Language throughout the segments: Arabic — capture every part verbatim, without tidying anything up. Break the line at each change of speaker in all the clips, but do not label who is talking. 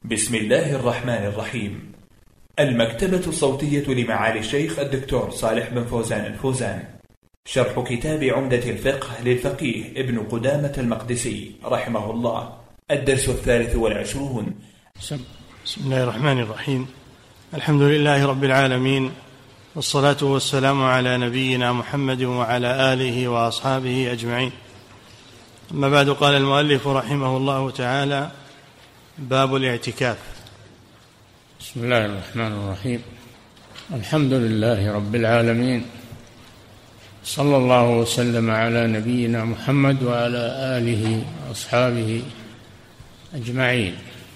بسم الله الرحمن الرحيم. المكتبة الصوتية لمعالي الشيخ الدكتور صالح بن فوزان الفوزان. شرح كتاب عمدة الفقه للفقيه ابن قدامة المقدسي رحمه الله. الدرس الثالث والعشرون.
بسم الله الرحمن الرحيم. الحمد لله رب العالمين، والصلاة والسلام على نبينا محمد وعلى آله وأصحابه أجمعين. أما بعد، قال المؤلف رحمه الله تعالى: باب الاعتكاف.
بسم الله الرحمن الرحيم. الحمد لله رب العالمين، صلى الله وسلم على نبينا محمد وعلى آله وأصحابه أجمعين.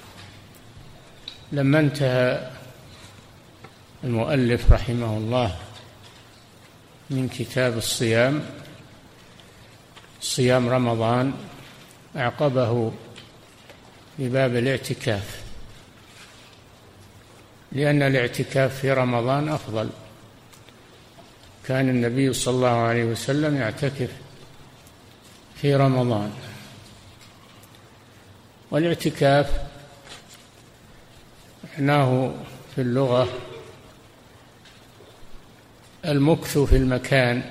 لما انتهى المؤلف رحمه الله من كتاب الصيام، صيام رمضان، أعقبه بباب الاعتكاف، لأن الاعتكاف في رمضان أفضل. كان النبي صلى الله عليه وسلم يعتكف في رمضان. والاعتكاف معناه في اللغة المكث في المكان،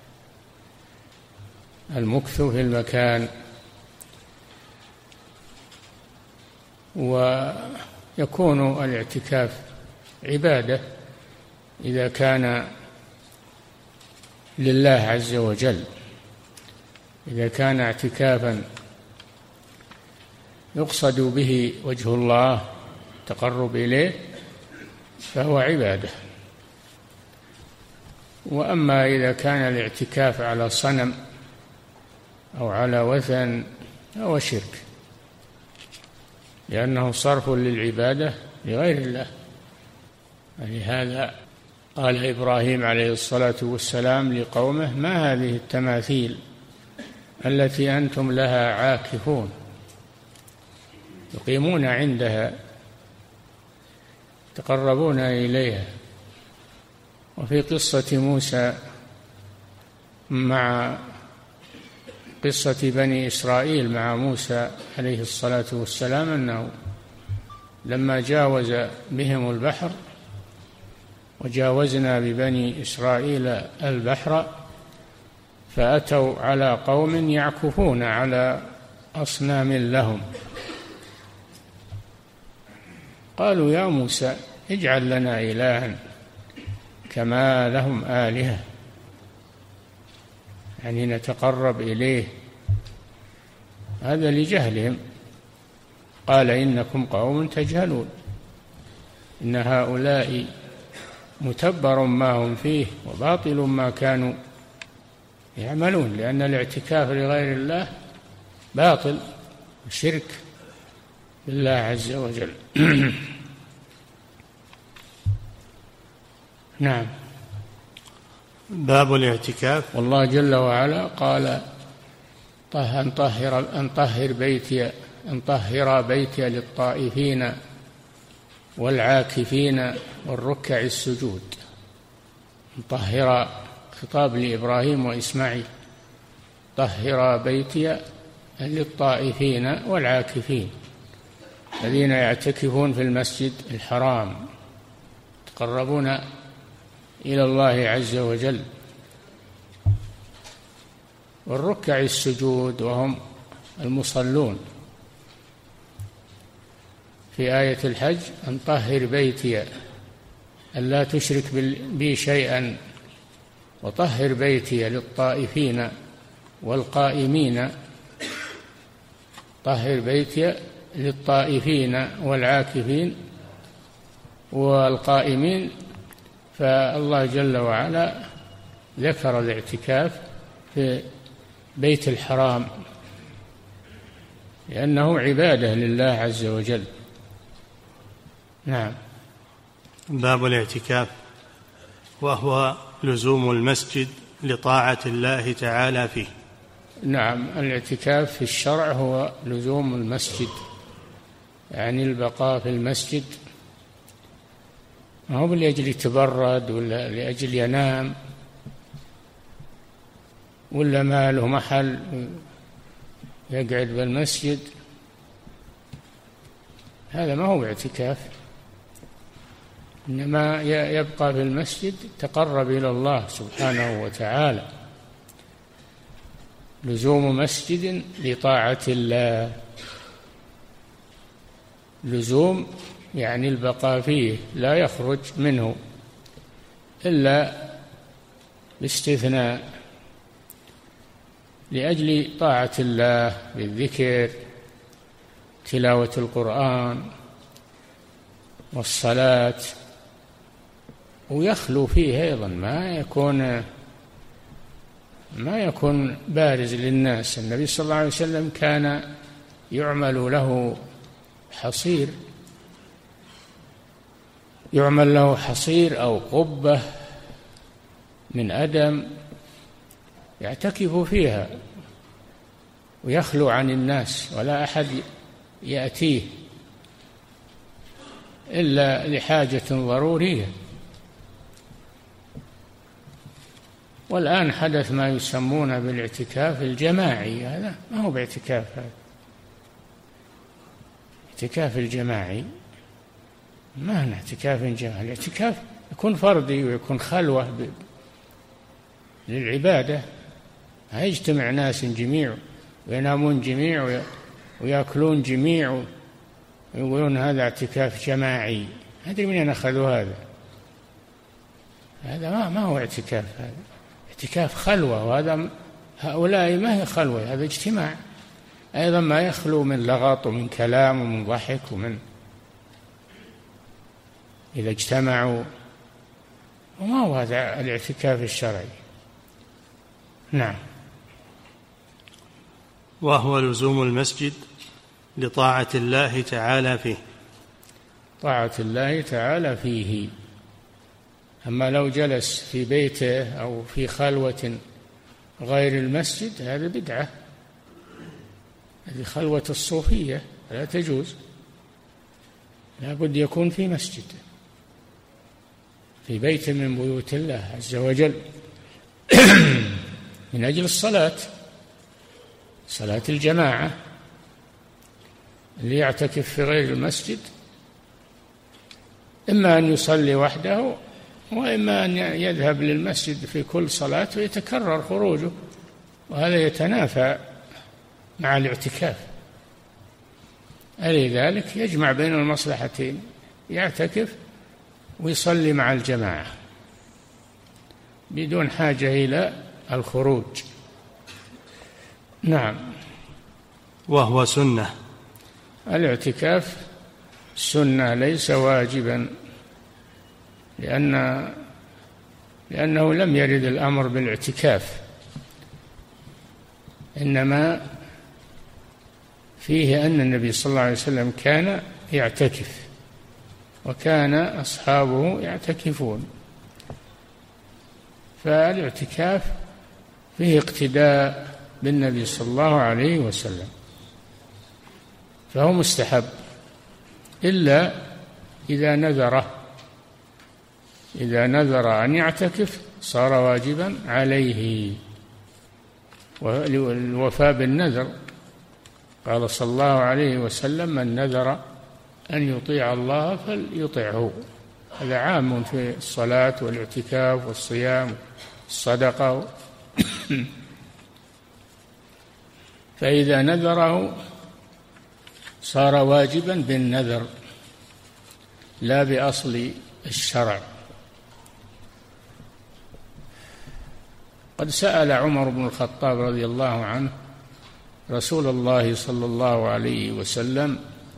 المكث في المكان. ويكون الاعتكاف عبادة إذا كان لله عز وجل، إذا كان اعتكافا يقصد به وجه الله، تقرب إليه، فهو عبادة. وأما إذا كان الاعتكاف على صنم أو على وثن فهو شرك، لأنه صرف للعبادة لغير الله. لهذا قال إبراهيم عليه الصلاة والسلام لقومه: ما هذه التماثيل التي أنتم لها عاكفون؟ يقيمون عندها، يتقربون إليها. وفي قصة موسى مع قصة بني إسرائيل مع موسى عليه الصلاة والسلام، أنه لما جاوز بهم البحر، وجاوزنا ببني إسرائيل البحر، فأتوا على قوم يعكفون على أصنام لهم، قالوا: يا موسى اجعل لنا إلها كما لهم آلهة، يعني نتقرب إليه. هذا لجهلهم. قال: إنكم قوم تجهلون، إن هؤلاء متبر ما هم فيه وباطل ما كانوا يعملون، لأن الاعتكاف لغير الله باطل وشرك بالله عز وجل. نعم.
باب الاعتكاف.
والله جل وعلا قال: أن طهر أن طهر بيتي أن طهر بيتي للطائفين والعاكفين والركع السجود. طهر خطاب لإبراهيم وإسماعيل: طهر بيتي للطائفين والعاكفين، الذين يعتكفون في المسجد الحرام، يتقربون إلى الله عز وجل. والركع السجود وهم المصلون. في آية الحج: أن طهر بيتي ألا تشرك بي شيئا وطهر بيتي للطائفين والقائمين. طهر بيتي للطائفين والعاكفين والقائمين. فالله جل وعلا ذكر الاعتكاف في بيت الحرام لأنه عبادة لله عز وجل. نعم.
باب الاعتكاف، وهو لزوم المسجد لطاعة الله تعالى فيه.
نعم، الاعتكاف في الشرع هو لزوم المسجد، يعني البقاء في المسجد، ما هو لأجل يتبرد ولا لأجل ينام ولا ما له محل يقعد بالمسجد. هذا ما هو اعتكاف، إنما يبقى في المسجد تقرب إلى الله سبحانه وتعالى. لزوم مسجد لطاعة الله، لزوم يعني البقاء فيه لا يخرج منه إلا باستثناء، لأجل طاعة الله بالذكر، تلاوة القرآن والصلاة، ويخلو فيه أيضا، ما يكون ما يكون بارز للناس. النبي صلى الله عليه وسلم كان يعمل له حصير يعمل له حصير أو قبة من أدم يعتكف فيها ويخلو عن الناس، ولا أحد يأتيه إلا لحاجة ضرورية. والآن حدث ما يسمون بالاعتكاف الجماعي، هذا ما هو باعتكاف، هذا اعتكاف الجماعي ما هو اعتكاف جماعي. الاعتكاف يكون فردي ويكون خلوة للعبادة، هيجتمع ناس جميع وينامون جميع ويأكلون جميع ويقولون هذا اعتكاف جماعي. أدري من أين أخذوا هذا؟ هذا ما, ما هو اعتكاف، هذا اعتكاف خلوة، وهذا هؤلاء ما هي خلوة، هذا اجتماع أيضا ما يخلو من لغط ومن كلام ومن ضحك ومن إذا اجتمعوا، وما هو هذا الاعتكاف الشرعي. نعم.
وهو لزوم المسجد لطاعة الله تعالى فيه،
طاعة الله تعالى فيه. أما لو جلس في بيته أو في خلوة غير المسجد هذا بدعة، هذه خلوة الصوفية لا تجوز، لا بد يكون في مسجد، في بيت من بيوت الله عز وجل من أجل الصلاة، صلاة الجماعة. اللي يعتكف في غير المسجد إما أن يصلي وحده، وإما أن يذهب للمسجد في كل صلاة ويتكرر خروجه، وهذا يتنافى مع الاعتكاف. لذلك يجمع بين المصلحتين، يعتكف ويصلي مع الجماعة بدون حاجة إلى الخروج. نعم.
وهو سنة،
الاعتكاف سنة ليس واجبا، لأن لأنه لم يرد الأمر بالاعتكاف، إنما فيه أن النبي صلى الله عليه وسلم كان يعتكف وكان أصحابه يعتكفون، فالاعتكاف فيه اقتداء بالنبي صلى الله عليه وسلم، فهو مستحب إلا إذا نذره، إذا نذر أن يعتكف صار واجبا عليه، والوفاء بالنذر. قال صلى الله عليه وسلم: من نذر أن يطيع الله فليطعه. هذا عام في الصلاة والاعتكاف والصيام والصدقة فإذا نذره صار واجبا بالنذر لا بأصل الشرع. قد سأل عمر بن الخطاب رضي الله عنه رسول الله صلى الله عليه وسلم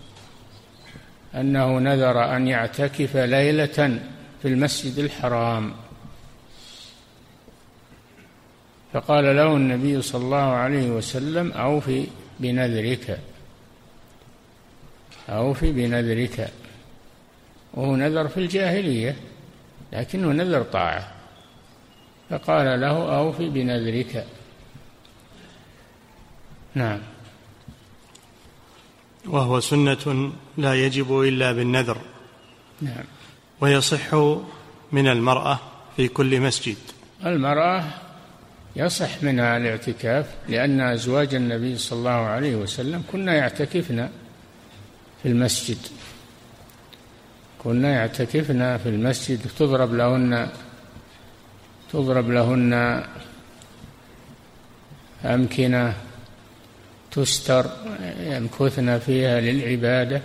أنه نذر أن يعتكف ليلة في المسجد الحرام، فقال له النبي صلى الله عليه وسلم: أوفي بنذرك، أوفي بنذرك. وهو نذر في الجاهلية لكنه نذر طاعة، فقال له: أوفي بنذرك. نعم.
وهو سنة لا يجب إلا بالنذر.
نعم.
ويصح من المرأة في كل مسجد.
المرأة يصح منها الاعتكاف، لأن أزواج النبي صلى الله عليه وسلم كنا يعتكفن في المسجد. كنا يعتكفن في المسجد تضرب لهن تضرب لهن أمكنة تستر يمكثن فيها للعبادة،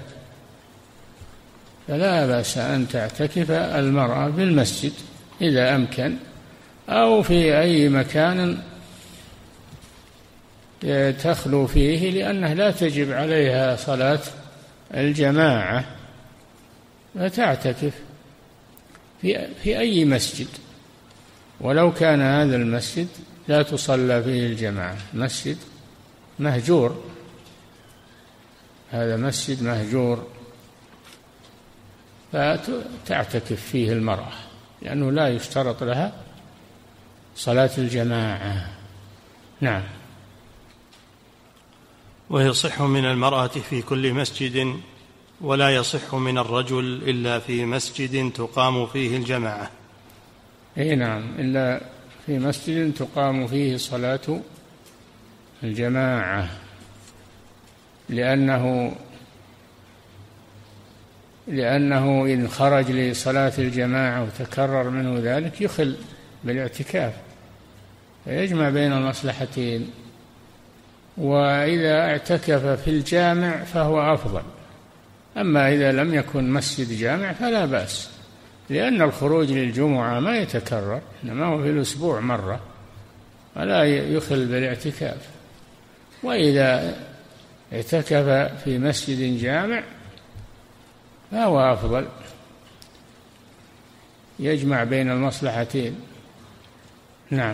فلا بأس أن تعتكف المرأة في المسجد إذا أمكن، أو في أي مكان تخلو فيه، لأنه لا تجب عليها صلاة الجماعة، فتعتكف في في أي مسجد، ولو كان هذا المسجد لا تصلى فيه الجماعة، مسجد مهجور، هذا مسجد مهجور، فتعتكف فيه المرأة، لأنه لا يشترط لها صلاة الجماعة. نعم.
ويصح من المرأة في كل مسجد، ولا يصح من الرجل إلا في مسجد تقام فيه الجماعة.
أي نعم، إلا في مسجد تقام فيه صلاة الجماعة، لأنه لأنه إن خرج لصلاة الجماعة وتكرر منه ذلك يخل بالاعتكاف، فيجمع بين المصلحتين. وإذا اعتكف في الجامع فهو أفضل، أما إذا لم يكن مسجد جامع فلا بأس، لأن الخروج للجمعة ما يتكرر، إنما هو في الأسبوع مرة، ولا يخل بالاعتكاف. وإذا اعتكف في مسجد جامع فهو أفضل، يجمع بين المصلحتين. نعم.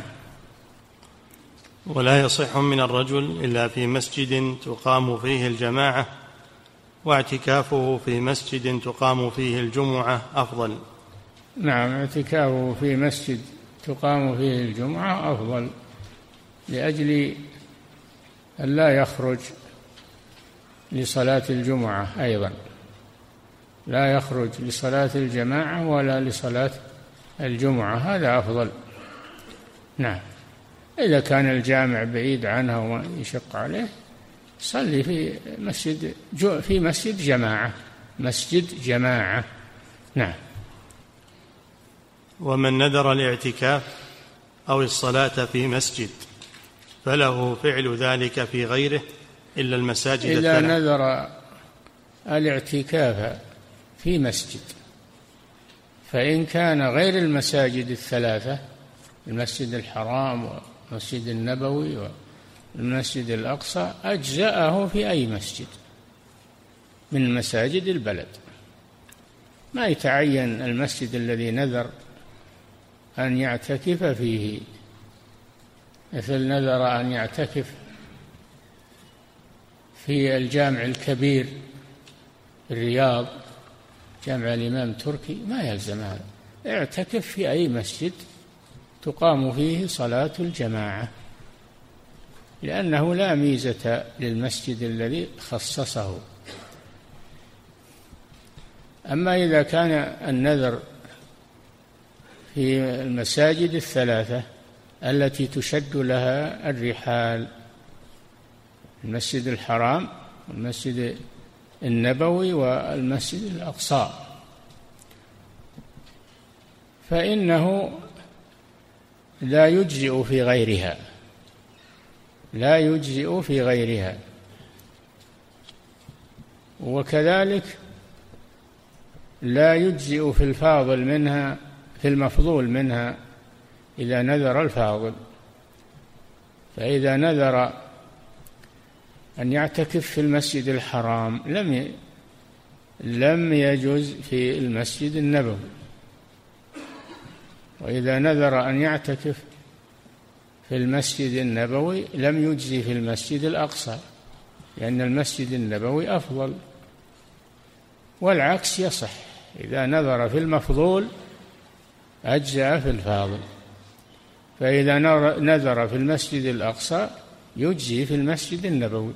ولا يصح من الرجل إلا في مسجد تقام فيه الجماعة، واعتكافه في مسجد تقام فيه الجمعة أفضل.
نعم، اعتكافه في مسجد تقام فيه الجمعة أفضل، لأجل أن لا يخرج لصلاة الجمعة أيضا، لا يخرج لصلاة الجماعة ولا لصلاة الجمعة، هذا أفضل. نعم. إذا كان الجامع بعيد عنها وما يشق عليه صلي في مسجد في مسجد جماعة، مسجد جماعة. نعم.
ومن نذر الاعتكاف أو الصلاة في مسجد فله فعل ذلك في غيره إلا المساجد
إذا
الثلاث.
نذر الاعتكاف في مسجد، فإن كان غير المساجد الثلاثة، المسجد الحرام والمسجد النبوي والمسجد الأقصى، أجزأه في أي مسجد من مساجد البلد، ما يتعين المسجد الذي نذر أن يعتكف فيه، مثل نذر أن يعتكف في الجامع الكبير الرياض، جامع الإمام تركي، ما يلزم هذا، اعتكف في أي مسجد تقام فيه صلاة الجماعة، لأنه لا ميزة للمسجد الذي خصصه. أما إذا كان النذر في المساجد الثلاثة التي تشد لها الرحال، المسجد الحرام والمسجد النبوي والمسجد الأقصى، فإنه لا يجزئ في غيرها، لا يجزئ في غيرها. وكذلك لا يجزئ في الفاضل منها، في المفضول منها، إذا نذر الفاضل. فإذا نذر أن يعتكف في المسجد الحرام لم لم يجوز في المسجد النبوي، وإذا نذر أن يعتكف في المسجد النبوي لم يجزي في المسجد الأقصى، لأن المسجد النبوي أفضل. والعكس يصح، إذا نذر في المفضول أجزأ في الفاضل، فإذا نذر في المسجد الأقصى يجزي في المسجد النبوي،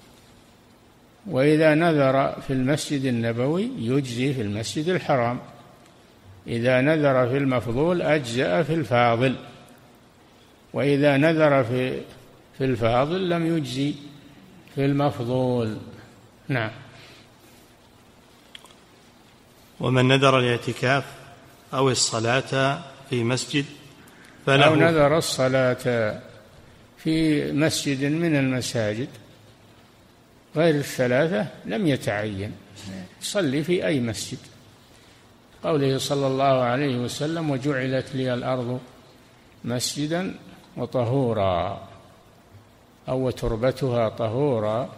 وإذا نذر في المسجد النبوي يجزي في المسجد الحرام. إذا نذر في المفضول أجزأ في الفاضل، وإذا نذر في في الفاضل لم يجزي في المفضول. نعم.
ومن نذر الاعتكاف أو الصلاة في مسجد فله
أو نذر الصلاة في مسجد من المساجد غير الثلاثة لم يتعين، صلي في أي مسجد، قوله صلى الله عليه وسلم: وجعلت لي الأرض مسجدا وطهورا، أو تربتها طهورا.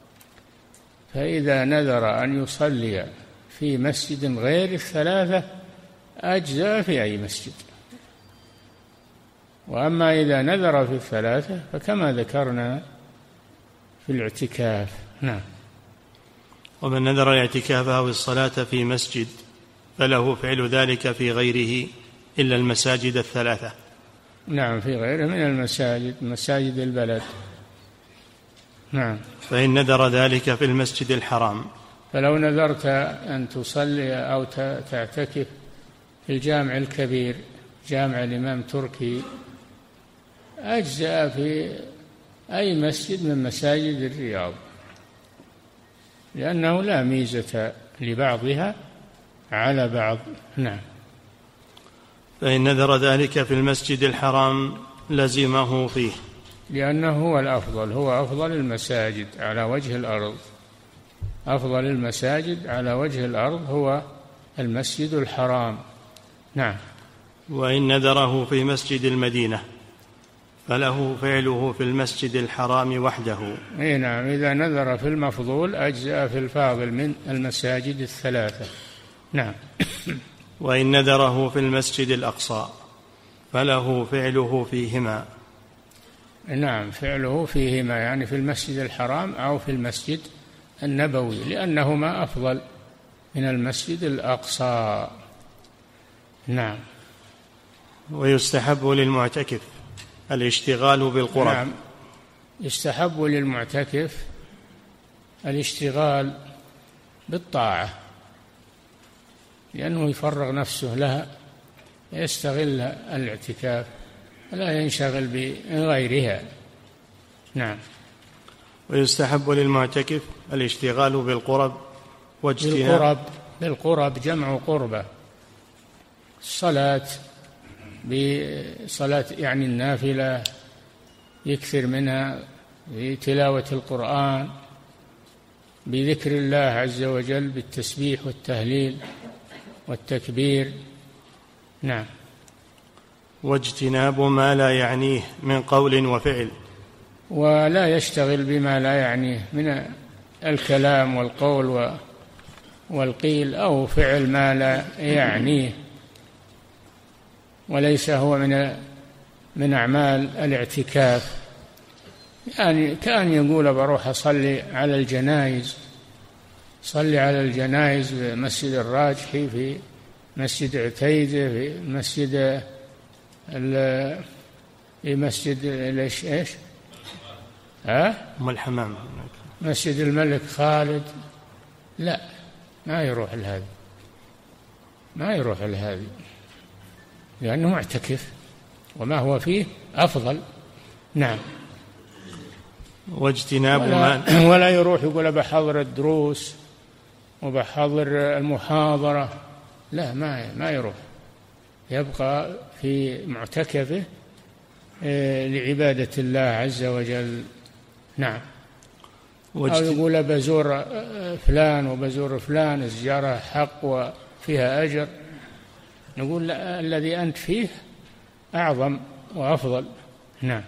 فإذا نذر أن يصلي في مسجد غير الثلاثة أجزأ في أي مسجد. وأما إذا نذر في الثلاثة فكما ذكرنا في الاعتكاف. نعم.
ومن نذر الاعتكاف أو الصلاة في مسجد فله فعل ذلك في غيره إلا المساجد الثلاثة.
نعم، في غيره من المساجد، مساجد البلد. نعم.
فإن نذر ذلك في المسجد الحرام،
فلو نذرت أن تصلي أو تعتكف في الجامع الكبير، جامع الإمام تركي، أجزأ في أي مسجد من مساجد الرياض، لأنه لا ميزة لبعضها على بعض. نعم.
فإن نذر ذلك في المسجد الحرام لزمه فيه،
لأنه هو الأفضل، هو أفضل المساجد على وجه الأرض، أفضل المساجد على وجه الأرض هو المسجد الحرام. نعم.
وإن نذره في مسجد المدينة فله فعله في المسجد الحرام وحده.
أي نعم، إذا نذر في المفضول أجزأ في الفاضل من المساجد الثلاثة. نعم.
وإن نذره في المسجد الأقصى فله فعله فيهما.
نعم، فعله فيهما يعني في المسجد الحرام أو في المسجد النبوي، لأنهما أفضل من المسجد الأقصى. نعم.
ويستحب للمعتكف الاشتغال بالقرب.
نعم، يستحب للمعتكف الاشتغال بالطاعة، لأنه يفرغ نفسه لها، يستغل الاعتكاف لا ينشغل بغيرها. نعم.
ويستحب للمعتكف الاشتغال بالقرب واجتناب
بالقرب بالقرب جمع قربة، الصلاة بصلاة يعني النافلة يكثر منها، بتلاوة القرآن، بذكر الله عز وجل، بالتسبيح والتهليل والتكبير. نعم.
واجتناب ما لا يعنيه من قول وفعل،
ولا يشتغل بما لا يعنيه من الكلام والقول والقيل أو فعل ما لا يعنيه، وليس هو من من أعمال الاعتكاف. يعني كان يقول بروح أصلي على الجنائز، صلي على الجنائز في مسجد الراجحي، في مسجد عتيدة، في مسجد في مسجد ليش ايش؟ ها؟
أم الحمام،
مسجد الملك خالد. لا، ما يروح لهذا، ما يروح لهذا، لأنه معتكف وما هو فيه أفضل. نعم.
واجتناب
ولا, ولا يروح يقول بحضر الدروس وبحضر المحاضرة، لا، ما ما يروح، يبقى في معتكفه لعبادة الله عز وجل. نعم. أو يقول بزور فلان وبزور فلان، الزيارة حق وفيها أجر، نقول الذي أنت فيه أعظم وأفضل. نعم.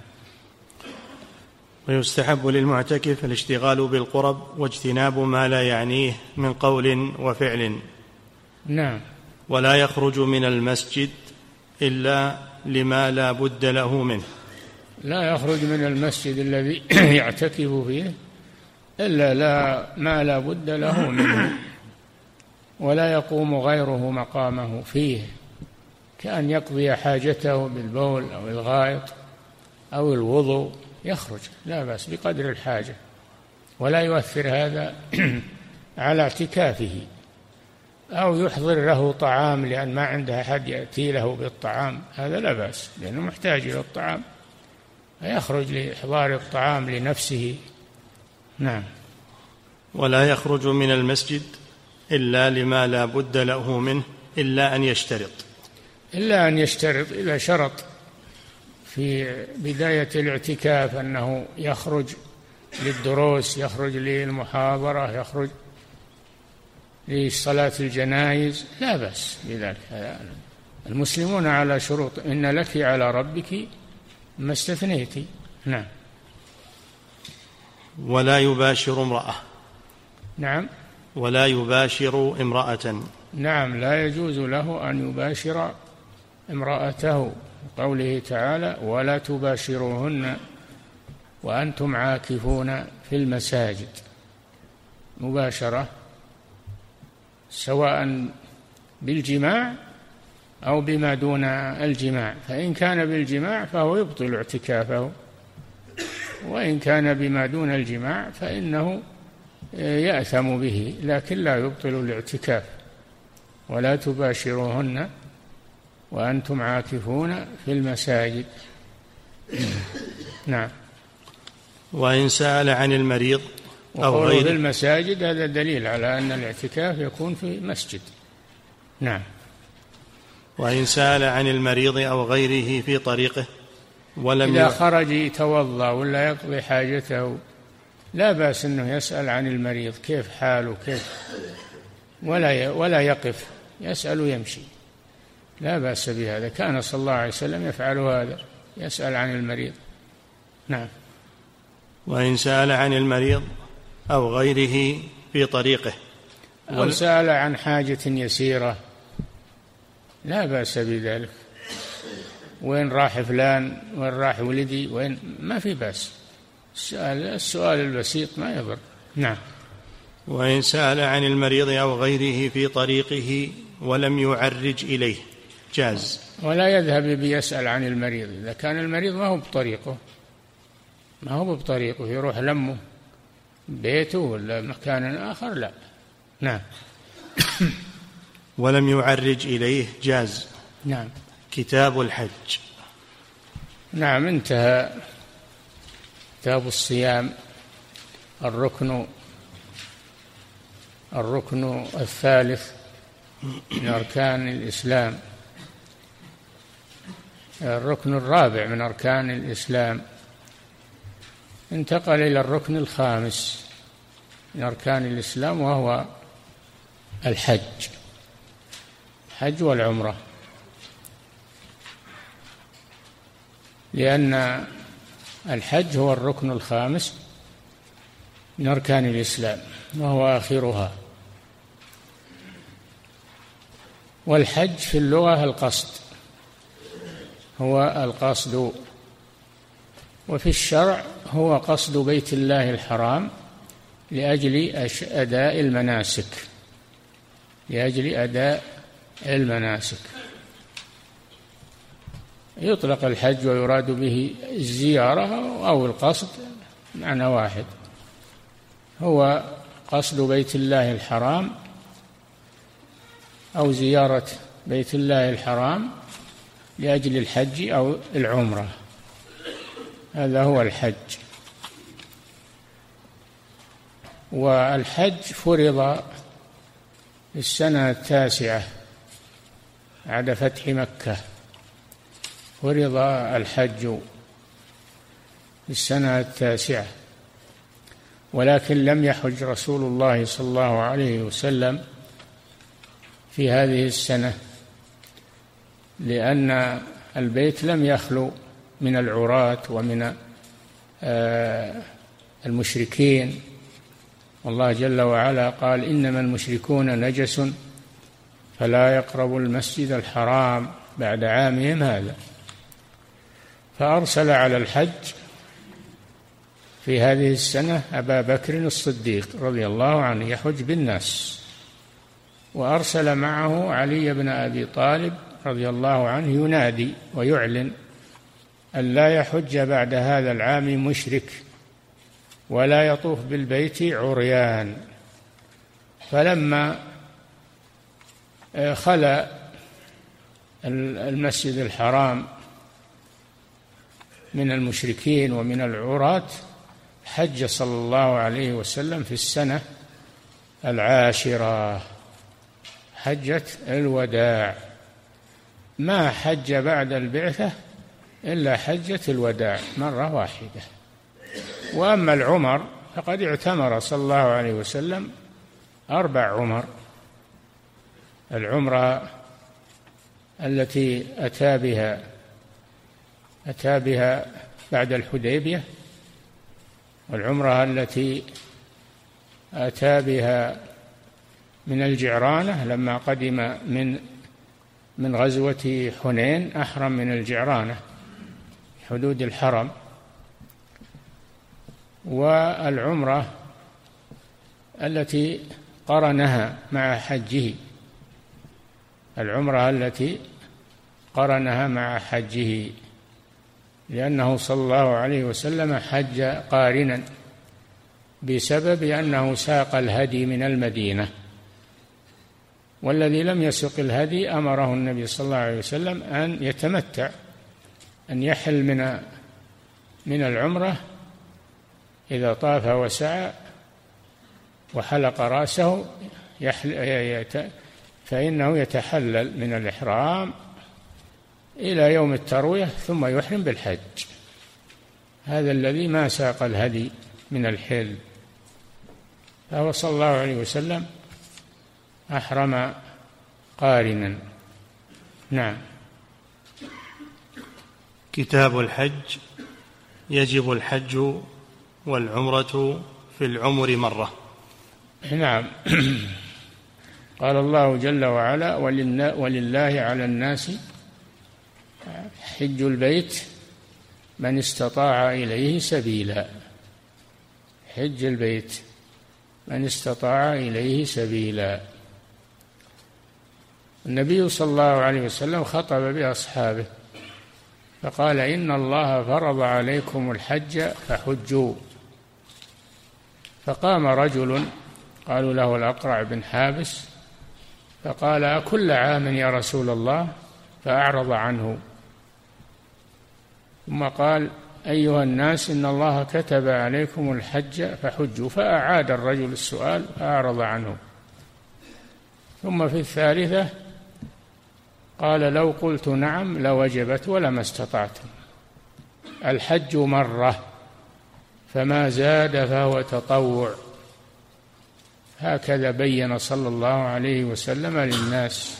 ويستحب للمعتكف الاشتغال بالقرب واجتناب ما لا يعنيه من قول وفعل.
نعم.
ولا يخرج من المسجد إلا لما لا بد له منه،
لا يخرج من المسجد الذي يعتكف فيه إلا لا ما لا بد له منه، ولا يقوم غيره مقامه فيه، كأن يقضي حاجته بالبول أو الغائط أو الوضوء يخرج، لا بأس بقدر الحاجة، ولا يؤثر هذا على اعتكافه. أو يحضر له طعام لأن ما عنده أحد يأتي له بالطعام، هذا لا بأس لأنه محتاج إلى الطعام، فيخرج لإحضار الطعام لنفسه. نعم.
ولا يخرج من المسجد إلا لما لا بد له منه إلا أن يشترط
إلا أن يشترط إذا شرط في بداية الاعتكاف أنه يخرج للدروس، يخرج للمحاضرة، يخرج لصلاة الجنائز، لا بأس بذلك. المسلمون على شروط، إن لك على ربك ما استثنيت. نعم.
ولا يباشر امرأة.
نعم.
ولا يباشر امرأة.
نعم، لا يجوز له أن يباشر امرأته، قوله تعالى: ولا تباشروهن وأنتم عاكفون في المساجد. مباشرة سواء بالجماع أو بما دون الجماع، فإن كان بالجماع فهو يبطل اعتكافه، وإن كان بما دون الجماع فإنه يأثم به، لكن لا يبطل الاعتكاف. ولا تباشروهن وأنتم عاكفون في المساجد. نعم.
وإن سأل عن المريض أو غيره.
في المساجد هذا دليل على أن الاعتكاف يكون في مسجد. نعم.
وإن سأل عن المريض أو غيره في طريقه ولم
إذا خرج يتوضأ ولا يقضي حاجته لا بأس أنه يسأل عن المريض كيف حاله كيف، ولا ولا يقف، يسأل ويمشي، لا بأس بهذا. كان صلى الله عليه وسلم يفعل هذا، يسأل عن المريض. نعم.
وإن سأل عن المريض أو غيره في طريقه
أو سأل عن حاجة يسيرة لا بأس بذلك، وين راح فلان، وين راح ولدي، وين، ما في بأس. السؤال, السؤال البسيط ما يضر. نعم.
وإن سأل عن المريض أو غيره في طريقه ولم يعرج إليه جاز.
ولا يذهب بيسأل عن المريض إذا كان المريض ما هو بطريقه، ما هو بطريقه يروح لمه بيته ولا مكان آخر، لا. نعم.
ولم يعرج إليه جاز.
نعم.
كتاب الحج.
نعم. انتهى كتاب الصيام. الركن الركن الثالث من أركان الإسلام، الركن الرابع من أركان الإسلام، انتقل إلى الركن الخامس من أركان الإسلام، وهو الحج، الحج والعمرة، لأن الحج هو الركن الخامس من أركان الإسلام وهو آخرها. والحج في اللغة القصد، هو القصد، وفي الشرع هو قصد بيت الله الحرام لأجل أداء المناسك، لأجل أداء المناسك. يطلق الحج ويراد به الزيارة أو القصد، معنى واحد، هو قصد بيت الله الحرام أو زيارة بيت الله الحرام لأجل الحج أو العمرة، هذا هو الحج. والحج فرض في السنة التاسعة بعد فتح مكة، فرض الحج في السنة التاسعة، ولكن لم يحج رسول الله صلى الله عليه وسلم في هذه السنة، لأن البيت لم يخلو من العراة ومن المشركين، والله جل وعلا قال: إنما المشركون نجس فلا يقربوا المسجد الحرام بعد عامهم هذا. فأرسل على الحج في هذه السنة أبا بكر الصديق رضي الله عنه يحج بالناس، وأرسل معه علي بن أبي طالب رضي الله عنه ينادي ويعلن أن لا يحج بعد هذا العام مشرك ولا يطوف بالبيت عريان. فلما خلا المسجد الحرام من المشركين ومن العراة حج صلى الله عليه وسلم في السنة العاشرة حجة الوداع، ما حج بعد البعثة إلا حجة الوداع مرة واحدة. وأما العمر فقد اعتمر صلى الله عليه وسلم أربع عمر: العمرة التي أتى بها أتى بها بعد الحديبية، والعمرة التي أتى بها من الجعرانة لما قدم من من غزوة حنين، أحرم من الجعرانة حدود الحرم، والعمرة التي قرنها مع حجه العمرة التي قرنها مع حجه لأنه صلى الله عليه وسلم حج قارنا بسبب أنه ساق الهدي من المدينة، والذي لم يسق الهدي أمره النبي صلى الله عليه وسلم أن يتمتع، أن يحل من من العمرة إذا طاف وسعى وحلق رأسه فإنه يتحلل من الإحرام إلى يوم التروية ثم يحرم بالحج. هذا الذي ما ساق الهدي من الحل، فهو صلى الله عليه وسلم أحرم قارنا. نعم.
كتاب الحج. يجب الحج والعمرة في العمر مرة.
نعم. قال الله جل وعلا: ولله على الناس حج البيت من استطاع إليه سبيلا. حج البيت من استطاع إليه سبيلا. النبي صلى الله عليه وسلم خطب بأصحابه فقال: إن الله فرض عليكم الحج فحجوا. فقام رجل قالوا له الأقرع بن حابس فقال: أكل عام يا رسول الله؟ فأعرض عنه. ثم قال: أيها الناس إن الله كتب عليكم الحج فحجوا. فأعاد الرجل السؤال فأعرض عنه. ثم في الثالثة قال: لو قلت نعم لوجبت ولما استطعتم. الحج مرة فما زاد فهو تطوع. هكذا بين صلى الله عليه وسلم للناس.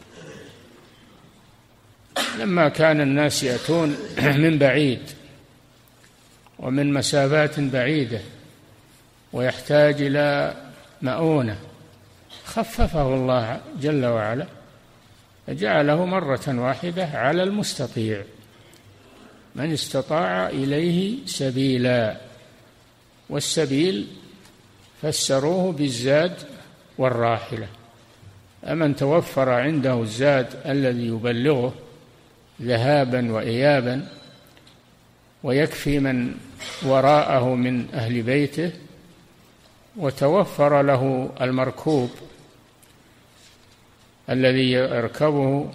لما كان الناس يأتون من بعيد ومن مسافات بعيدة ويحتاج إلى مؤونة خففه الله جل وعلا فجعله مرة واحدة على المستطيع من استطاع إليه سبيلا. والسبيل فسروه بالزاد والراحلة. أمن توفر عنده الزاد الذي يبلغه ذهابا وإيابا ويكفي من وراءه من أهل بيته، وتوفر له المركوب الذي يركبه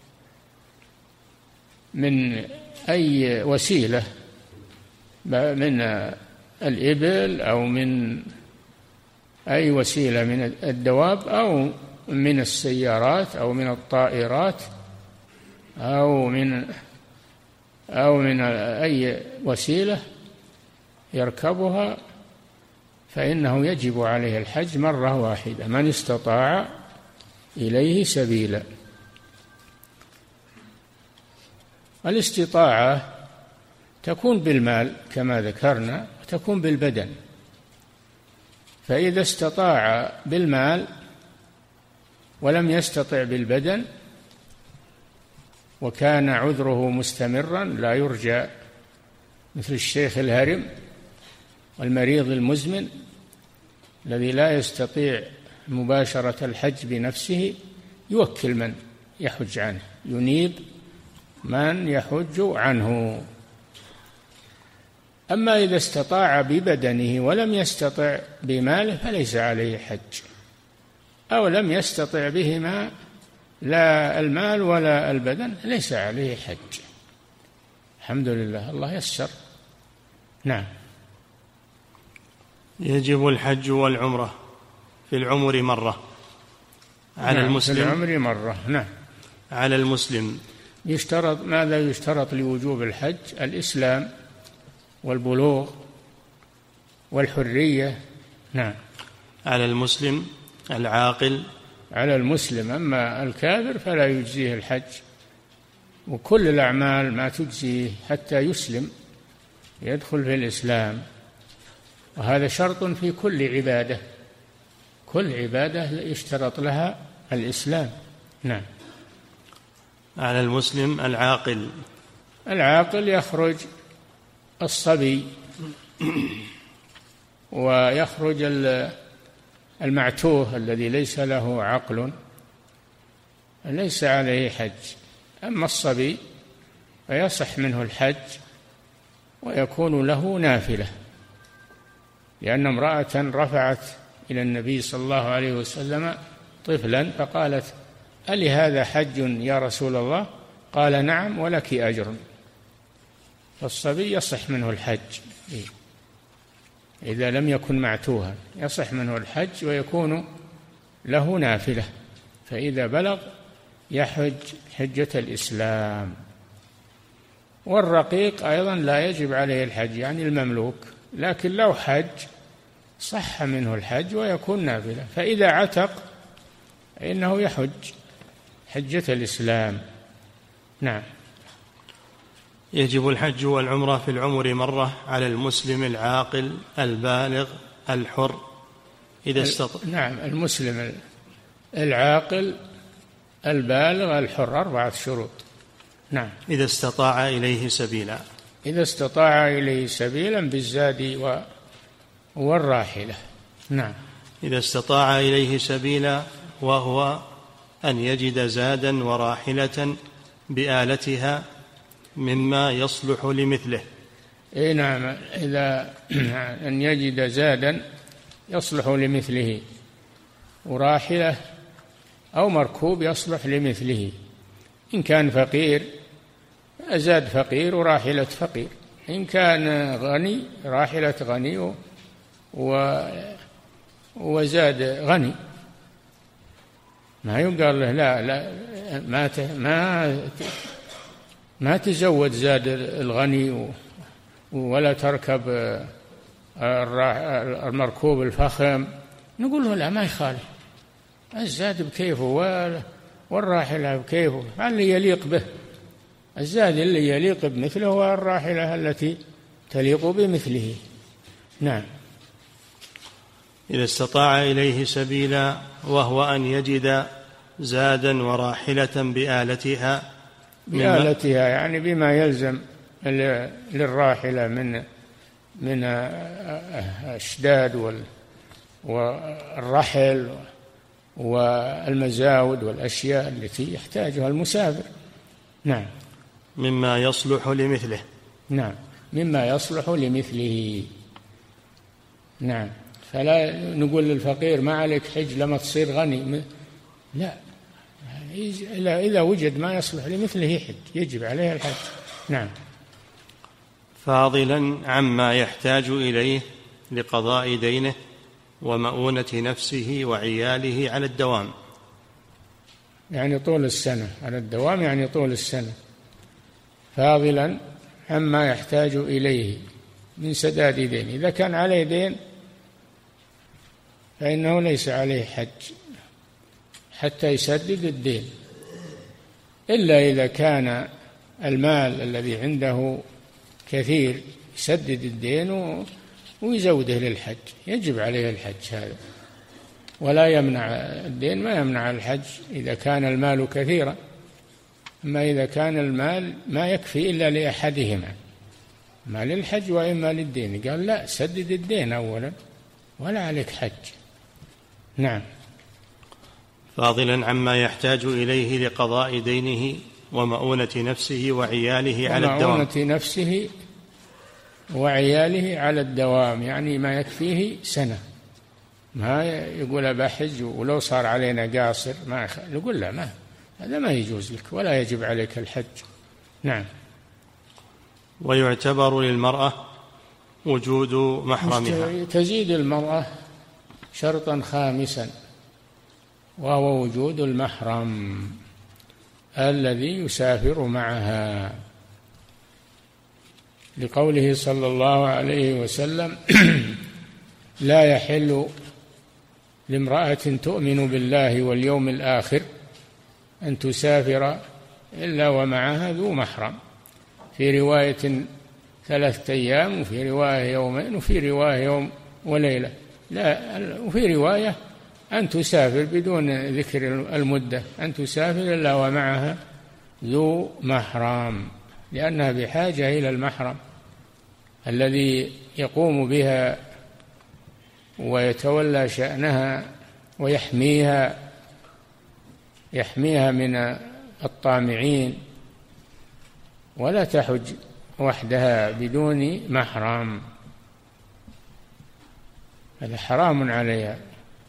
من أي وسيلة، من الإبل أو من أي وسيلة من الدواب أو من السيارات أو من الطائرات أو من أو من أي وسيلة يركبها، فإنه يجب عليه الحج مرة واحدة من استطاع إليه سبيلا. الاستطاعة تكون بالمال كما ذكرنا وتكون بالبدن. فإذا استطاع بالمال ولم يستطع بالبدن وكان عذره مستمرا لا يرجى، مثل الشيخ الهرم والمريض المزمن الذي لا يستطيع مباشرة الحج بنفسه، يوكل من يحج عنه، ينيب من يحج عنه. أما إذا استطاع ببدنه ولم يستطع بماله فليس عليه حج، أو لم يستطع بهما لا المال ولا البدن ليس عليه حج. الحمد لله، الله يسر. نعم.
يجب الحج والعمرة في العمر مرة. على
نعم
المسلم
في العمر مرة. نعم.
على المسلم
يشترط ماذا يشترط لوجوب الحج؟ الإسلام والبلوغ والحرية. نعم.
على المسلم العاقل.
على المسلم، أما الكافر فلا يجزيه الحج، وكل الأعمال ما تجزيه حتى يسلم يدخل في الإسلام، وهذا شرط في كل عبادة، كل عبادة يشترط لها الإسلام. نعم.
على المسلم العاقل.
العاقل يخرج الصبي ويخرج المعتوه الذي ليس له عقل ليس عليه حج. أما الصبي فيصح منه الحج ويكون له نافلة، لأن امرأة رفعت إلى النبي صلى الله عليه وسلم طفلا فقالت: ألي هذا حج يا رسول الله؟ قال: نعم ولك أجر. فالصبي يصح منه الحج إذا لم يكن معتوها، يصح منه الحج ويكون له نافلة، فإذا بلغ يحج حجة الإسلام. والرقيق أيضا لا يجب عليه الحج، يعني المملوك، لكن لو حج صح منه الحج ويكون نافلة، فإذا عتق فإنه يحج حجة الإسلام. نعم.
يجب الحج والعمرة في العمر مرة على المسلم العاقل البالغ الحر إذا استطاع.
نعم، المسلم العاقل البالغ الحر، أربعة شروط. نعم.
إذا استطاع إليه سبيلا.
إذا استطاع إليه سبيلا بالزاد والراحلة. نعم.
إذا استطاع إليه سبيلا وهو أن يجد زادا وراحلة بآلتها مما يصلح لمثله.
إيه نعم، إذا أن يجد زادا يصلح لمثله، وراحلة أو مركوب يصلح لمثله. إن كان فقير زاد فقير وراحلة فقير، إن كان غني راحلة غني و وزاد غني. ما يقال له لا لا ما ما ما تزود زاد الغني ولا تركب المركوب الفخم. نقول له لا، ما يخالف، الزاد بكيفه والراحلة بكيفه، اللي يليق به. الزاد اللي يليق بمثله والراحلة التي تليق بمثله. نعم.
إذا استطاع إليه سبيلا وهو أن يجد زادا وراحلة بآلتها.
بآلتها يعني بما يلزم للراحلة من من الأشداد والرحل والمزاود والأشياء التي يحتاجها المسافر. نعم.
مما يصلح لمثله.
نعم، مما يصلح لمثله. نعم. فلا نقول للفقير ما عليك حج لما تصير غني، لا، إذا وجد ما يصلح لمثله حج، يجب عليه الحج. نعم.
فاضلا عما يحتاج إليه لقضاء دينه ومؤونة نفسه وعياله على الدوام.
يعني طول السنة، على الدوام يعني طول السنة. فاضلا عما يحتاج إليه من سداد دين. إذا كان عليه دين فإنه ليس عليه حج حتى يسدد الدين، إلا إذا كان المال الذي عنده كثير يسدد الدين ويزوده للحج، يجب عليه الحج هذا، ولا يمنع الدين، ما يمنع الحج إذا كان المال كثيرا. أما إذا كان المال ما يكفي إلا لأحدهما، ما للحج وإما للدين، قال لا، سدد الدين أولا ولا عليك حج. نعم.
فاضلا عما يحتاج إليه لقضاء دينه ومؤونة نفسه وعياله على الدوام.
ومؤونة نفسه وعياله على الدوام يعني ما يكفيه سنة، ما يقول بحج ولو صار علينا قاصر ما نقول لا، ما هذا ما يجوز لك ولا يجب عليك الحج. نعم.
ويعتبر للمرأة وجود محرمها.
تزيد المرأة شرطا خامسا وهو وجود المحرم الذي يسافر معها، لقوله صلى الله عليه وسلم: لا يحل لامرأة تؤمن بالله واليوم الآخر أن تسافر إلا ومعها ذو محرم، في رواية ثلاثة أيام، وفي رواية يومين، وفي رواية يوم وليلة، لا، وفي رواية أن تسافر بدون ذكر المدة، أن تسافر إلا ومعها ذو محرم، لأنها بحاجة إلى المحرم الذي يقوم بها ويتولى شأنها ويحميها يحميها من الطامعين. ولا تحج وحدها بدون محرم، هذا حرام عليها.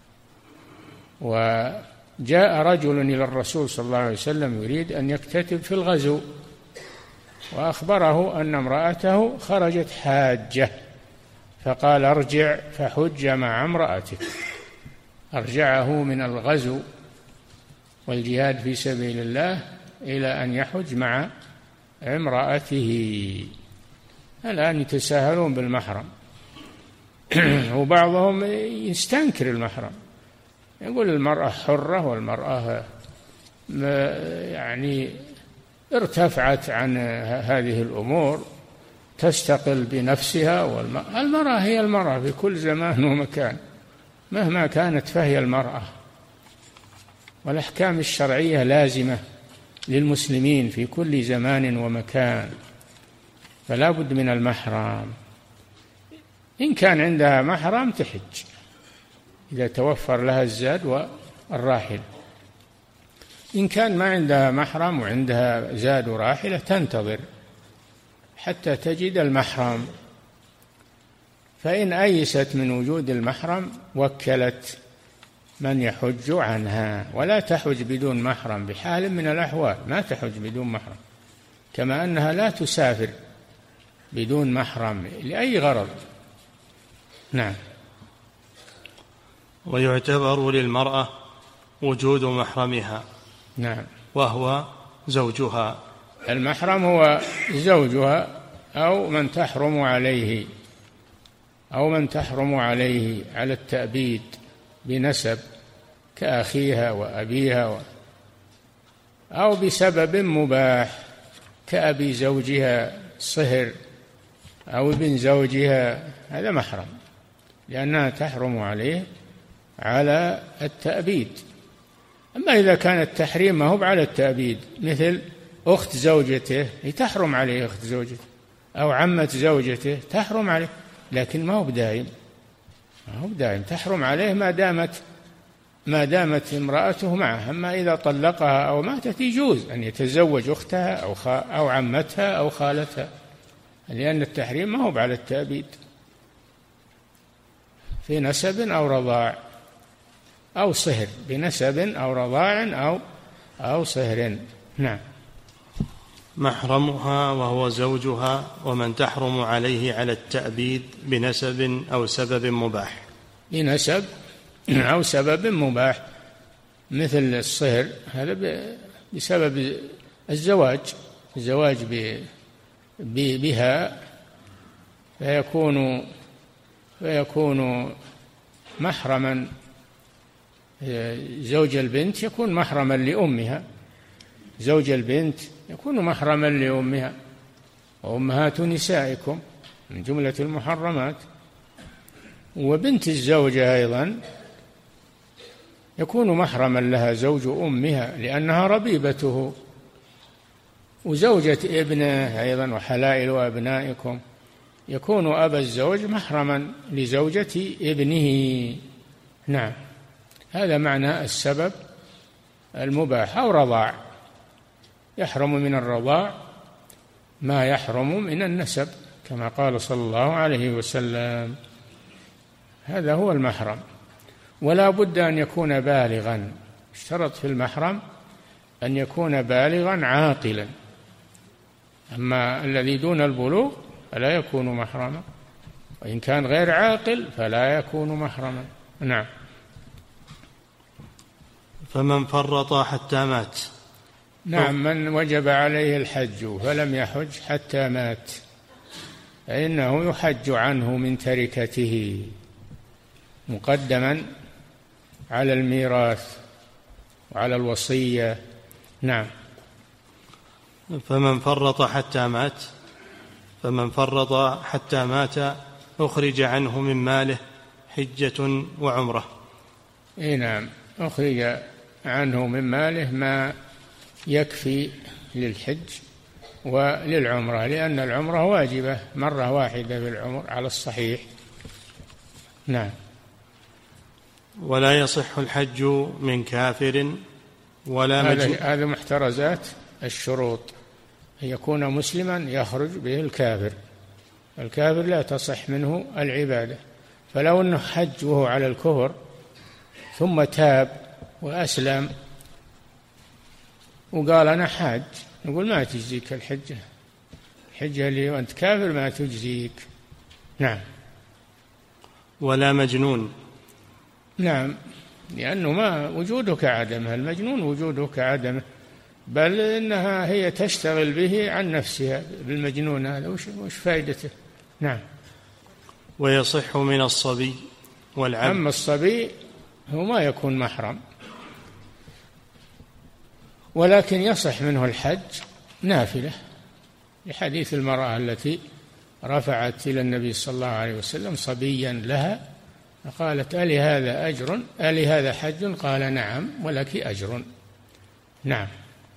وجاء رجل إلى الرسول صلى الله عليه وسلم يريد أن يكتتب في الغزو، وأخبره أن امرأته خرجت حاجة، فقال: ارجع فحج مع امرأتك. أرجعه من الغزو والجهاد في سبيل الله إلى أن يحج مع امرأته. الآن يتساهلون بالمحرم وبعضهم يستنكر المحرم، يقول المرأة حرة، والمرأة يعني ارتفعت عن هذه الأمور، تستقل بنفسها. والمرأة هي المرأة في كل زمان ومكان، مهما كانت فهي المرأة، والأحكام الشرعية لازمة للمسلمين في كل زمان ومكان، فلا بد من المحرم. إن كان عندها محرم تحج إذا توفر لها الزاد والراحلة، إن كان ما عندها محرم وعندها زاد وراحلة تنتظر حتى تجد المحرم. فإن أيست من وجود المحرم وكلت من يحج عنها، ولا تحج بدون محرم بحال من الأحوال، ما تحج بدون محرم، كما أنها لا تسافر بدون محرم لأي غرض. نعم.
ويعتبر للمرأة وجود محرمها،
نعم،
وهو زوجها.
المحرم هو زوجها أو من تحرم عليه، أو من تحرم عليه على التأبيد بنسب كأخيها وأبيها و... أو بسبب مباح كأبي زوجها صهر أو ابن زوجها، هذا محرم لأنها تحرم عليه على التأبيد. أما إذا كان التحريم ما هو على التأبيد، مثل أخت زوجته تحرم عليه، أخت زوجته أو عمة زوجته تحرم عليه، لكن ما هو بدائم، ما هو بدائم، تحرم عليه ما دامت ما دامت امرأته معه. أما إذا طلقها أو ماتت يجوز أن يتزوج أختها أو أو عمتها أو خالتها، لأن التحريم ما هو على التأبيد، في نسب أو رضاع أو صهر، بنسب أو رضاع أو أو صهر. نعم.
محرمها وهو زوجها ومن تحرم عليه على التأبيد بنسب أو سبب مباح. بنسب
أو سبب مباح، مثل الصهر، هذا بسبب الزواج، الزواج بها، فيكون فيكون محرما. زوج البنت يكون محرما لأمها، زوج البنت يكون محرما لأمها، وأمهات نسائكم من جملة المحرمات. وبنت الزوجة أيضا يكون محرما لها زوج أمها لأنها ربيبته، وزوجة ابنه أيضا وحلائل أبنائكم، يكون أبا الزوج محرما لزوجة ابنه. نعم، هذا معنى السبب المباح. أو رضاع، يحرم من الرضاع ما يحرم من النسب، كما قال صلى الله عليه وسلم. هذا هو المحرم، ولا بد أن يكون بالغا، اشترط في المحرم أن يكون بالغا عاقلا، أما الذي دون البلوغ فلا يكون محرما، وإن كان غير عاقل فلا يكون محرما. نعم.
فمن فرط حتى مات.
نعم، من وجب عليه الحج فلم يحج حتى مات فإنه يحج عنه من تركته مقدما على الميراث وعلى الوصية. نعم.
فمن فرط حتى مات فمن فرط حتى مات أخرج عنه من ماله حجة وعمرة.
إيه نعم، أخرج عنه من ماله ما يكفي للحج وللعمرة، لأن العمرة واجبة مرة واحدة في العمر على الصحيح. نعم.
ولا يصح الحج من كافر ولا مجنون.
هذا محترزات الشروط، أن يكون مسلما يخرج به الكافر، الكافر لا تصح منه العبادة. فلو أنه حج وهو على الكفر ثم تاب وأسلم وقال أنا حاج، نقول ما تجزيك الحجة، الحجة اللي وأنت كافر ما تجزيك. نعم.
ولا مجنون.
نعم، لأنه ما وجوده كعدمه، المجنون وجوده كعدمه، بل إنها هي تشتغل به عن نفسها بالمجنون هذا، وش, وش فائدته. نعم.
ويصح من الصبي والعبد.
أما الصبي هو ما يكون محرم، ولكن يصح منه الحج نافلة، لحديث المرأة التي رفعت إلى النبي صلى الله عليه وسلم صبيا لها فقالت ألي هذا أجر ألي هذا حج؟ قال نعم ولك أجر. نعم.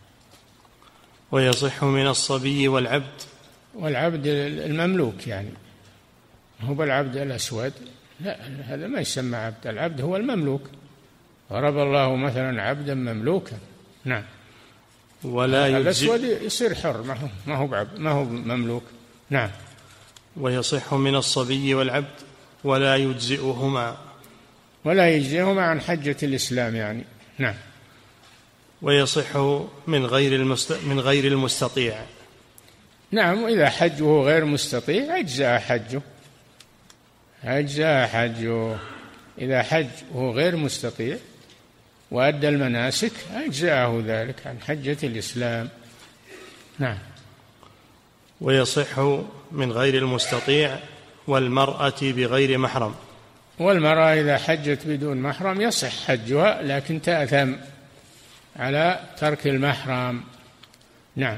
ويصح من الصبي والعبد.
والعبد المملوك، يعني هو بالعبد الأسود، لا هذا ما يسمى عبد، العبد هو المملوك، ضرب الله مثلا عبدا مملوكا. نعم.
ولا يجزئ
الأسود يصير حر، ما هو ما هو بعبد، ما هو مملوك. نعم.
ويصح من الصبي والعبد ولا يجزئهما.
ولا يجزئهما عن حجة الإسلام يعني. نعم.
ويصح من غير المست... من غير المستطيع.
نعم، وإذا حج وهو غير مستطيع أجزأ حجه، أجزأ حجه. إذا حج وهو غير مستطيع وأدى المناسك أجزأه ذلك عن حجة الإسلام. نعم.
ويصح من غير المستطيع والمرأة بغير محرم.
والمرأة إذا حجت بدون محرم يصح حجها، لكن تأثم على ترك المحرم. نعم.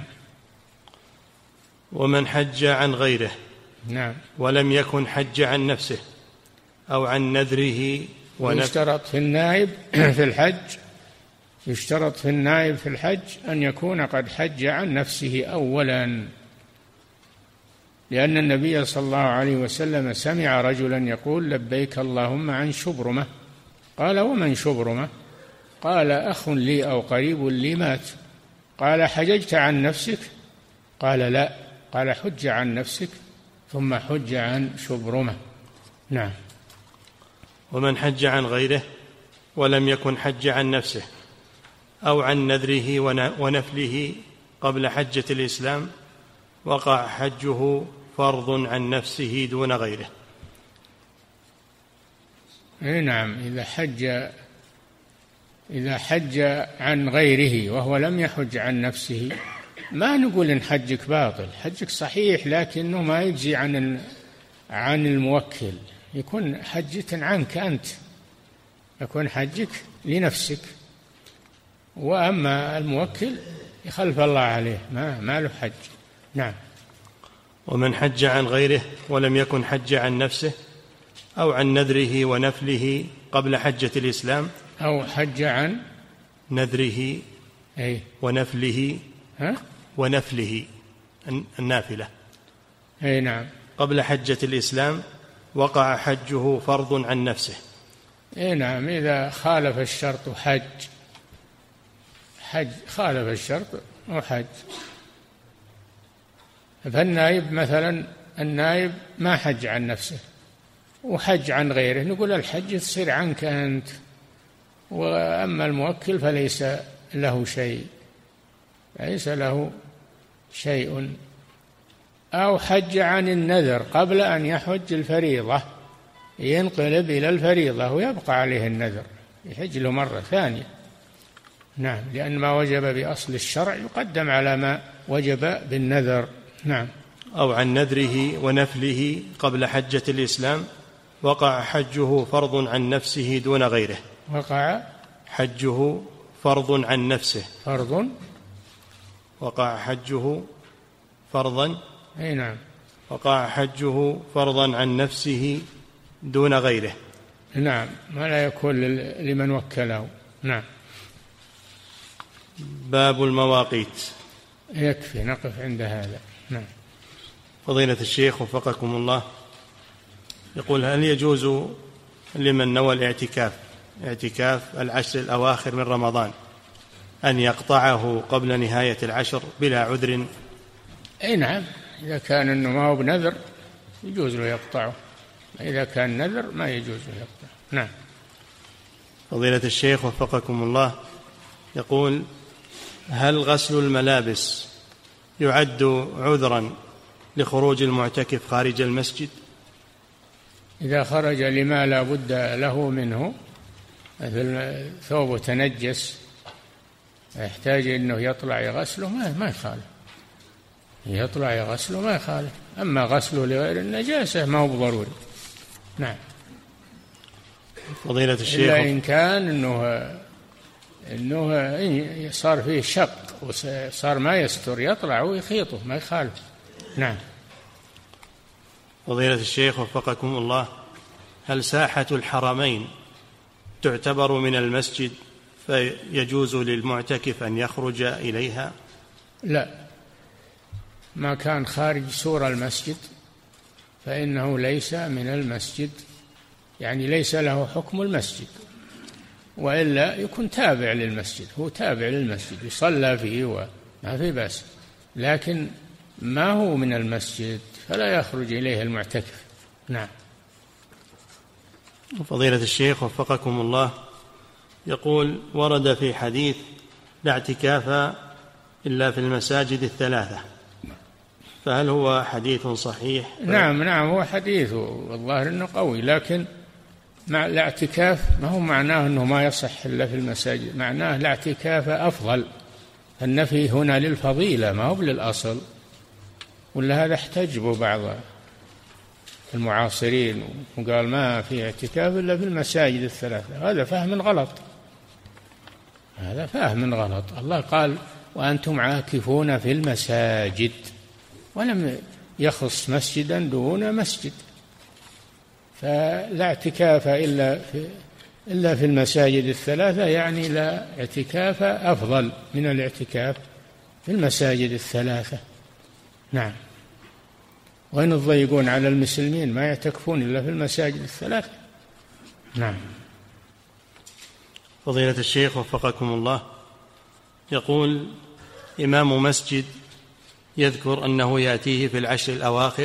ومن حج عن غيره.
نعم.
ولم يكن حج عن نفسه أو عن نذره ونفسه.
يشترط في النائب في الحج يشترط في النائب في الحج أن يكون قد حج عن نفسه أولا، لأن النبي صلى الله عليه وسلم سمع رجلا يقول لبيك اللهم عن شبرمة، قال ومن شبرمة؟ قال أخ لي أو قريب لي مات. قال حججت عن نفسك؟ قال لا. قال حج عن نفسك ثم حج عن شبرمة. نعم.
ومن حج عن غيره ولم يكن حج عن نفسه أو عن نذره ونفله قبل حجة الإسلام وقع حجه فرض عن نفسه دون غيره.
نعم. إذا حج إذا حج عن غيره وهو لم يحج عن نفسه ما نقول إن حجك باطل، حجك صحيح، لكنه ما يجزي عن عن الموكل، يكون حجة عنك أنت، يكون حجك لنفسك، وأما الموكل يخلف الله عليه ما ما له حج. نعم.
ومن حج عن غيره ولم يكن حج عن نفسه أو عن نذره ونفله قبل حجة الإسلام
أو حج عن
نذره
أي
ونفله
ها؟
ونفله النافلة
أي نعم
قبل حجة الإسلام وقع حجه فرض عن نفسه.
أي نعم. إذا خالف الشرط حج حج خالف الشرط وحج. فالنائب مثلا النائب ما حج عن نفسه وحج عن غيره، نقول الحج تصير عنك أنت، وأما الموكل فليس له شيء ليس له شيء. أو حج عن النذر قبل أن يحج الفريضة، ينقلب إلى الفريضة ويبقى عليه النذر، يحج له مرة ثانية. نعم، لأن ما وجب بأصل الشرع يقدم على ما وجب بالنذر. نعم.
أو عن نذره ونفله قبل حجة الإسلام وقع حجه فرض عن نفسه دون غيره.
وقع
حجه فرض عن نفسه.
فرض
وقع حجه فرضا.
أي نعم.
وقع حجه فرضا عن نفسه دون غيره.
نعم، ما لا يكون لمن وكله. نعم.
باب المواقيت.
يكفي نقف عند هذا. نعم.
فضيلة الشيخ وفقكم الله، يقول: هل يجوز لمن نوى الاعتكاف اعتكاف العشر الأواخر من رمضان أن يقطعه قبل نهاية العشر بلا عذر؟
أي نعم، إذا كان أنه ما هو بنذر يجوز له يقطعه، إذا كان نذر ما يجوز له يقطعه. نعم.
فضيلة الشيخ وفقكم الله، يقول: هل غسل الملابس يعد عذرا لخروج المعتكف خارج المسجد؟
إذا خرج لما لا بد له منه، مثل ثوبه تنجس يحتاج أنه يطلع يغسله، ما ما يخالف، يطلع يغسله ما يخالف. أما غسله لغير النجاسة ما هو ضروري. نعم.
فضيلة الشيخ،
إلا إن كان إنه إنه صار فيه شق وصار ما يستر يطلع ويخيطه ما يخالف. نعم.
فضيلة الشيخ وفقكم الله، هل ساحة الحرمين تعتبر من المسجد فيجوز للمعتكف أن يخرج إليها؟
لا، ما كان خارج سور المسجد فإنه ليس من المسجد، يعني ليس له حكم المسجد، وإلا يكون تابع للمسجد، هو تابع للمسجد يصلى فيه وما في بأس، لكن ما هو من المسجد فلا يخرج إليه المعتكف. نعم.
فضيلة الشيخ وفقكم الله، يقول: ورد في حديث: لا اعتكاف إلا في المساجد الثلاثة، فهل هو حديث صحيح؟
نعم نعم هو حديث والظاهر أنه قوي، لكن مع الاعتكاف ما هو معناه أنه ما يصح إلا في المساجد، معناه الاعتكاف أفضل. النفي هنا للفضيلة ما هو للأصل، ولا هذا احتجبوا بعض المعاصرين وقال ما في اعتكاف إلا في المساجد الثلاثة. هذا فهم غلط، هذا فهم غلط. الله قال: وأنتم عاكفون في المساجد، ولم يخص مسجدا دون مسجد. فلا اعتكاف إلا في إلا في المساجد الثلاثة، يعني لا اعتكاف أفضل من الاعتكاف في المساجد الثلاثة. نعم. وإن تضيقون على المسلمين ما يعتكفون إلا في المساجد الثلاثة. نعم.
فضيلة الشيخ وفقكم الله، يقول: إمام مسجد يذكر أنه يأتيه في العشر الأواخر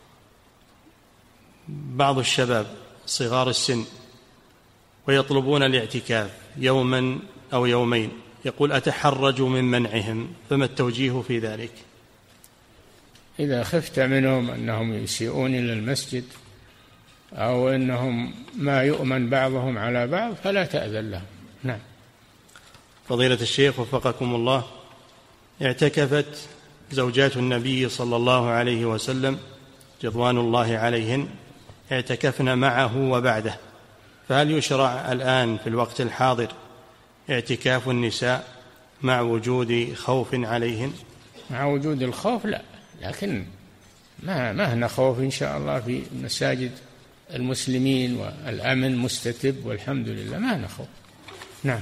بعض الشباب صغار السن ويطلبون الاعتكاف يوما أو يومين، يقول: أتحرج من منعهم، فما التوجيه في ذلك؟
إذا خفت منهم أنهم يسيئون إلى المسجد أو أنهم ما يؤمن بعضهم على بعض فلا تأذن لهم. نعم.
فضيلة الشيخ وفقكم الله، اعتكفت زوجات النبي صلى الله عليه وسلم رضوان الله عليهن، اعتكفن معه وبعده، فهل يشرع الآن في الوقت الحاضر اعتكاف النساء مع وجود خوف عليهن؟
مع وجود الخوف لا، لكن ما ما هنا خوف إن شاء الله في مساجد المسلمين والأمن مستتب والحمد لله، ما هنا خوف. نعم.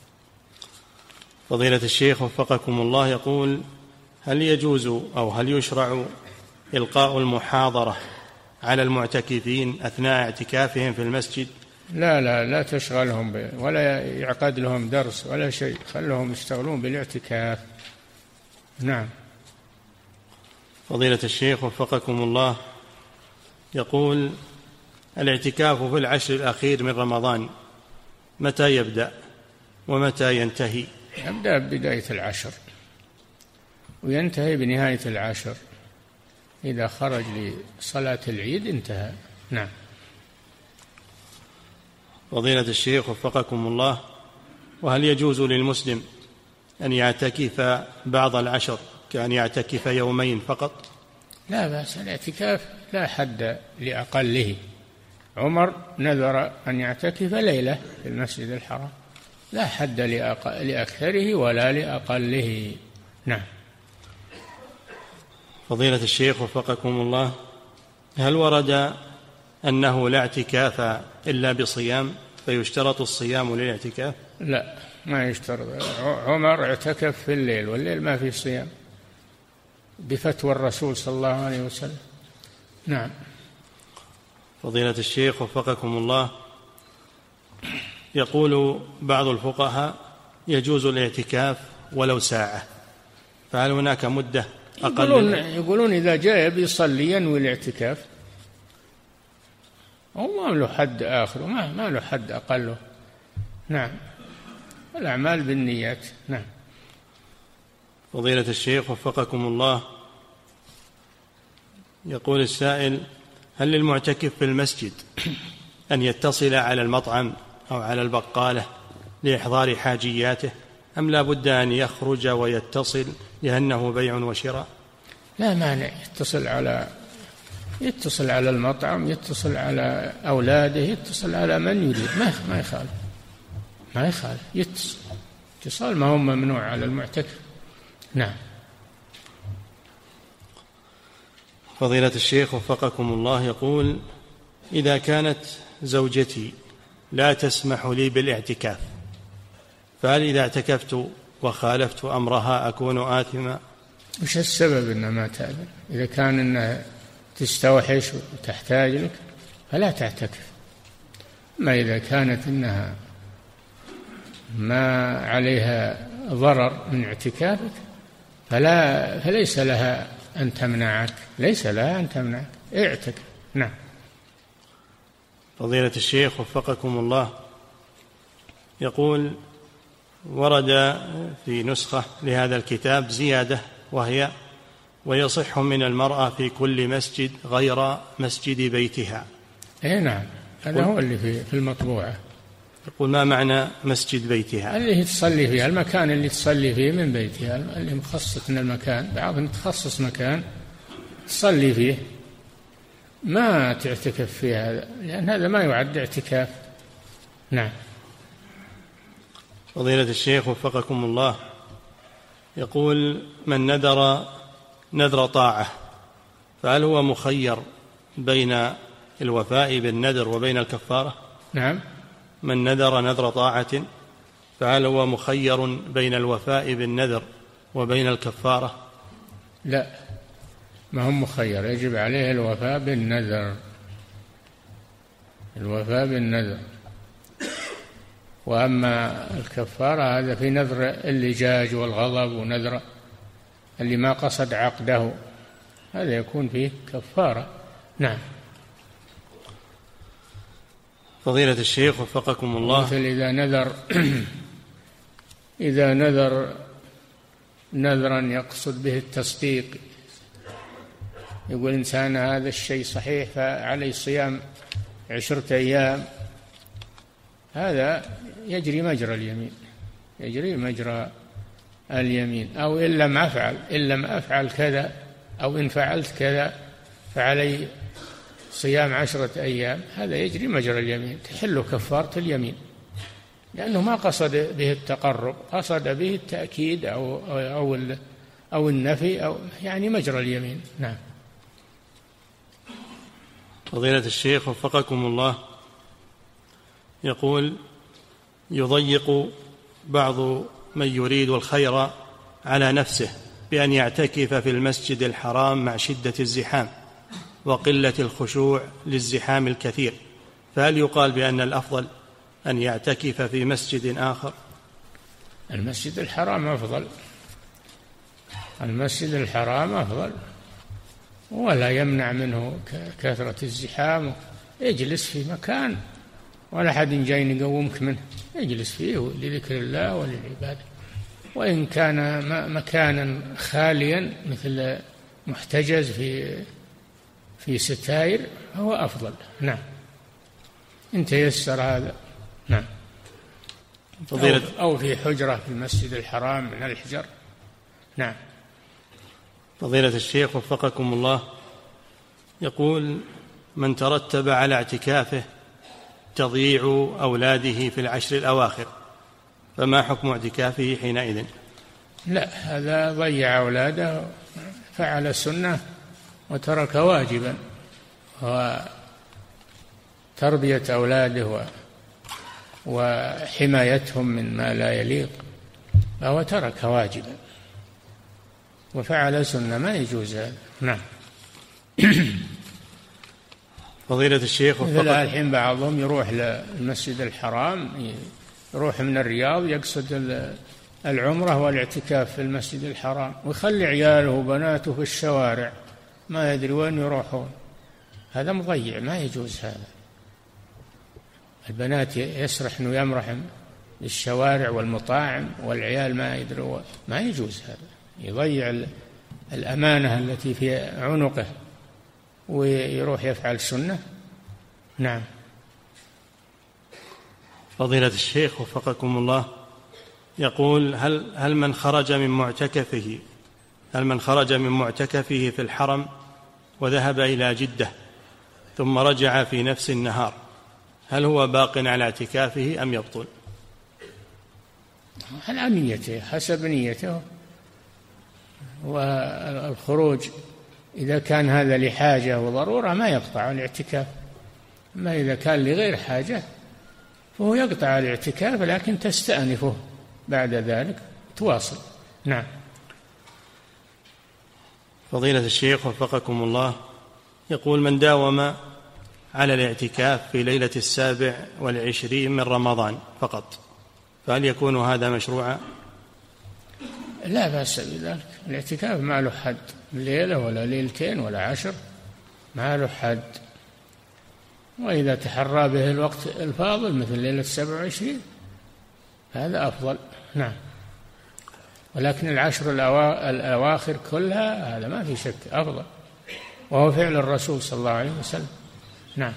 فضيلة الشيخ وفقكم الله، يقول: هل يجوز أو هل يشرع إلقاء المحاضرة على المعتكفين أثناء اعتكافهم في المسجد؟
لا لا لا تشغلهم ب... ولا يعقد لهم درس ولا شيء، خلهم يشتغلون بالاعتكاف. نعم.
فضيلة الشيخ وفقكم الله، يقول: الاعتكاف في العشر الأخير من رمضان متى يبدأ ومتى ينتهي؟
يبدأ ببداية العشر وينتهي بنهاية العشر، إذا خرج لصلاة العيد انتهى. نعم.
فضيلة الشيخ وفقكم الله، وهل يجوز للمسلم أن يعتكف بعض العشر كأن يعتكف يومين فقط؟
لا بأس، الاعتكاف لا حد لأقله. عمر نذر أن يعتكف ليلة في المسجد الحرام، لا حد لأكثره ولا لأقله. نعم.
فضيلة الشيخ وفقكم الله، هل ورد أنه لا اعتكاف إلا بصيام فيشترط الصيام للاعتكاف؟
لا، ما يشترط. عمر اعتكف في الليل، والليل ما فيه صيام بفتوى الرسول صلى الله عليه وسلم. نعم.
فضيلة الشيخ وفقكم الله، يقول بعض الفقهاء يجوز الاعتكاف ولو ساعة، فهل هناك مدة أقل؟
يقولون, يقولون إذا جاء بيصلي ينوي الاعتكاف، وما له حد آخر، ما, ما له حد أقله. نعم، الأعمال بالنيات. نعم.
فضيلة الشيخ وفقكم الله، يقول السائل: هل للمعتكف في المسجد أن يتصل على المطعم أو على البقالة لإحضار حاجياته، أم لا بد أن يخرج ويتصل لأنه بيع وشراء؟
لا مانع، يتصل على يتصل على المطعم، يتصل على أولاده، يتصل على من يريد، ما ما يخالف ما يخالف يتصل. اتصال ما هو ممنوع على المعتكف. نعم.
فضيلة الشيخ وفقكم الله، يقول: إذا كانت زوجتي لا تسمح لي بالاعتكاف، فهل إذا اعتكفت وخالفت أمرها أكون آثما؟
وش السبب إنها ما تأذن؟ إذا كان إنها تستوحش وتحتاج لك فلا تعتكف. ما إذا كانت إنها ما عليها ضرر من اعتكافك فلا فليس لها أن تمنعك، ليس لها أن تمنعك، اعتكف. نعم.
فضيلة الشيخ وفقكم الله، يقول: ورد في نسخة لهذا الكتاب زيادة، وهي: ويصح من المرأة في كل مسجد غير مسجد بيتها.
اي نعم، هذا هو اللي في في المطبوعة.
يقول: ما معنى مسجد بيتها؟
اللي تصلي فيه، المكان اللي تصلي فيه من بيتها، اللي مخصص من المكان، بعضهم تخصص مكان تصلي فيه، ما تعتكف فيه هذا، لأن هذا ما يعد اعتكاف. نعم.
فضيلة الشيخ وفقكم الله، يقول: من نذر نذر طاعة فهل هو مخير بين الوفاء بالنذر وبين الكفارة؟
نعم.
من نذر نذر طاعة فهل هو مخير بين الوفاء بالنذر وبين الكفارة؟
لا، ما هم مخير، يجب عليه الوفاء بالنذر، الوفاء بالنذر. وأما الكفارة هذا في نذر اللجاج والغضب، ونذر اللي ما قصد عقده، هذا يكون فيه كفارة. نعم.
فضيلة الشيخ وفقكم الله،
مثل إذا نذر إذا نذر نذرا يقصد به التصديق، يقول إنسان هذا الشيء صحيح فعليه صيام عشرة أيام، هذا يجري مجرى اليمين، يجري مجرى اليمين. أو إن لم أفعل إن لم أفعل كذا، أو إن فعلت كذا فعلي صيام عشرة أيام، هذا يجري مجرى اليمين، تحل كفارة اليمين، لأنه ما قصد به التقرب، قصد به التأكيد أو أو أو النفي، أو يعني مجرى اليمين. نعم.
فضيلة الشيخ وفقكم الله، يقول: يضيق بعض من يريد الخير على نفسه بأن يعتكف في المسجد الحرام مع شدة الزحام وقلة الخشوع للزحام الكثير، فهل يقال بأن الأفضل أن يعتكف في مسجد آخر؟
المسجد الحرام أفضل، المسجد الحرام أفضل، ولا يمنع منه كثرة الزحام. اجلس في مكان ولا حد جاي يقومك منه، اجلس فيه لذكر الله وللعبادة. وإن كان مكانا خاليا مثل محتجز في في ستائر هو أفضل. نعم، إن تيسر هذا. نعم. فضيلة أو في حجرة في المسجد الحرام من الحجر. نعم.
فضيلة الشيخ وفقكم الله، يقول: من ترتب على اعتكافه تضييع أولاده في العشر الأواخر، فما حكم اعتكافه حينئذ؟
لا، هذا ضيع أولاده، فعل سنة وترك واجبا، وتربية أولاده وحمايتهم من ما لا يليق، فهو ترك واجبا وفعل سنة، ما يجوز هذا. نعم.
فضيلة الشيخ
مثل الحين بعضهم يروح للمسجد الحرام، يروح من الرياض يقصد العمرة والاعتكاف في المسجد الحرام، ويخلي عياله وبناته في الشوارع ما يدري وين يروحون. هذا مضيع، ما يجوز هذا. البنات يسرح انه يمرح للشوارع والمطاعم، والعيال ما يدروا، ما يجوز هذا، يضيع الأمانة التي في عنقه ويروح يفعل سنة. نعم.
فضيلة الشيخ وفقكم الله، يقول: هل هل من خرج من معتكفه هل من خرج من معتكفه في الحرم وذهب إلى جدة ثم رجع في نفس النهار، هل هو باق على اعتكافه أم يبطل؟
على نيته، حسب نيته. والخروج إذا كان هذا لحاجة وضرورة ما يقطع الاعتكاف، أما إذا كان لغير حاجة فهو يقطع الاعتكاف، لكن تستأنفه بعد ذلك تواصل. نعم.
فضيلة الشيخ وفقكم الله، يقول: من داوم على الاعتكاف في ليلة السابع والعشرين من رمضان فقط، فهل يكون هذا مشروعا؟
لا بأس بذلك، الاعتكاف ما له حد، ليلة ولا ليلتين ولا عشر، ما له حد. وإذا تحرى به الوقت الفاضل مثل ليلة السابع والعشرين هذا أفضل. نعم. ولكن العشر الأواخر كلها هذا ما في شك أفضل، وهو فعل الرسول صلى الله عليه وسلم. نعم.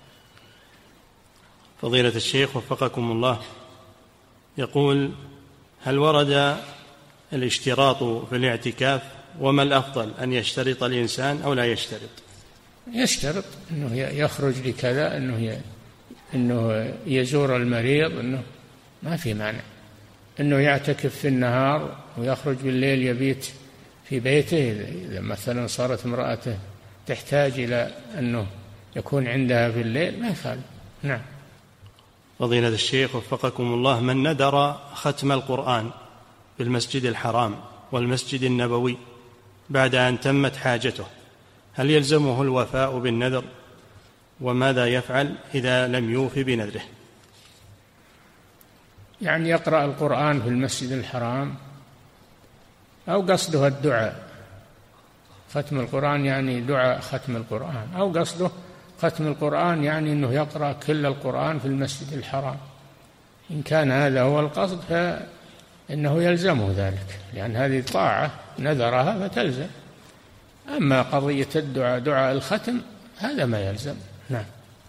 فضيلة الشيخ وفقكم الله، يقول: هل ورد الاشتراط في الاعتكاف، وما الأفضل أن يشترط الإنسان أو لا يشترط؟
يشترط أنه يخرج لكذا، أنه أنه يزور المريض، أنه ما في مانع أنه يعتكف في النهار ويخرج بالليل يبيت في بيته، إذا مثلا صارت امرأته تحتاج إلى أنه يكون عندها في الليل ما يخالف. نعم.
فضيلة الشيخ وفقكم الله، من نذر ختم القرآن في المسجد الحرام والمسجد النبوي بعد أن تمت حاجته، هل يلزمه الوفاء بالنذر؟ وماذا يفعل إذا لم يوفي بنذره؟
يعني يقرأ القرآن في المسجد الحرام، أو قصده الدعاء، ختم القرآن يعني دعاء ختم القرآن، أو قصده ختم القرآن يعني أنه يقرأ كل القرآن في المسجد الحرام. إن كان هذا هو القصد فإنه يلزمه ذلك، لأن هذه طاعة نذرها فتلزم. أما قضية الدعاء دعاء الختم هذا ما يلزم. نعم.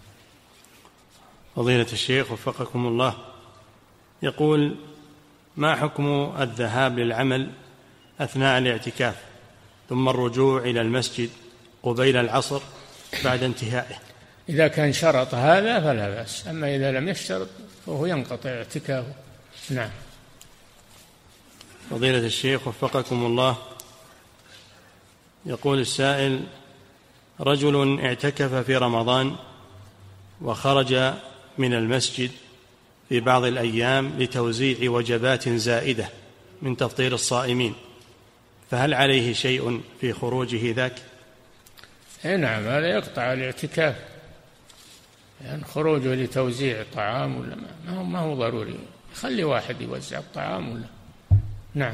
فضيلة الشيخ وفقكم الله، يقول: ما حكم الذهاب للعمل أثناء الاعتكاف ثم الرجوع إلى المسجد قبيل العصر بعد انتهائه؟
إذا كان شرط هذا فلا بأس، أما إذا لم يشترط فهو ينقطع اعتكافه. نعم.
فضيلة الشيخ وفقكم الله، يقول السائل: رجل اعتكف في رمضان وخرج من المسجد في بعض الأيام لتوزيع وجبات زائدة من تفطير الصائمين، فهل عليه شيء في خروجه ذاك؟
نعم، هذا يقطع الاعتكاف، يعني خروجه لتوزيع طعام ولا ما هو ما هو ضروري، خلي واحد يوزع الطعام ولا. نعم.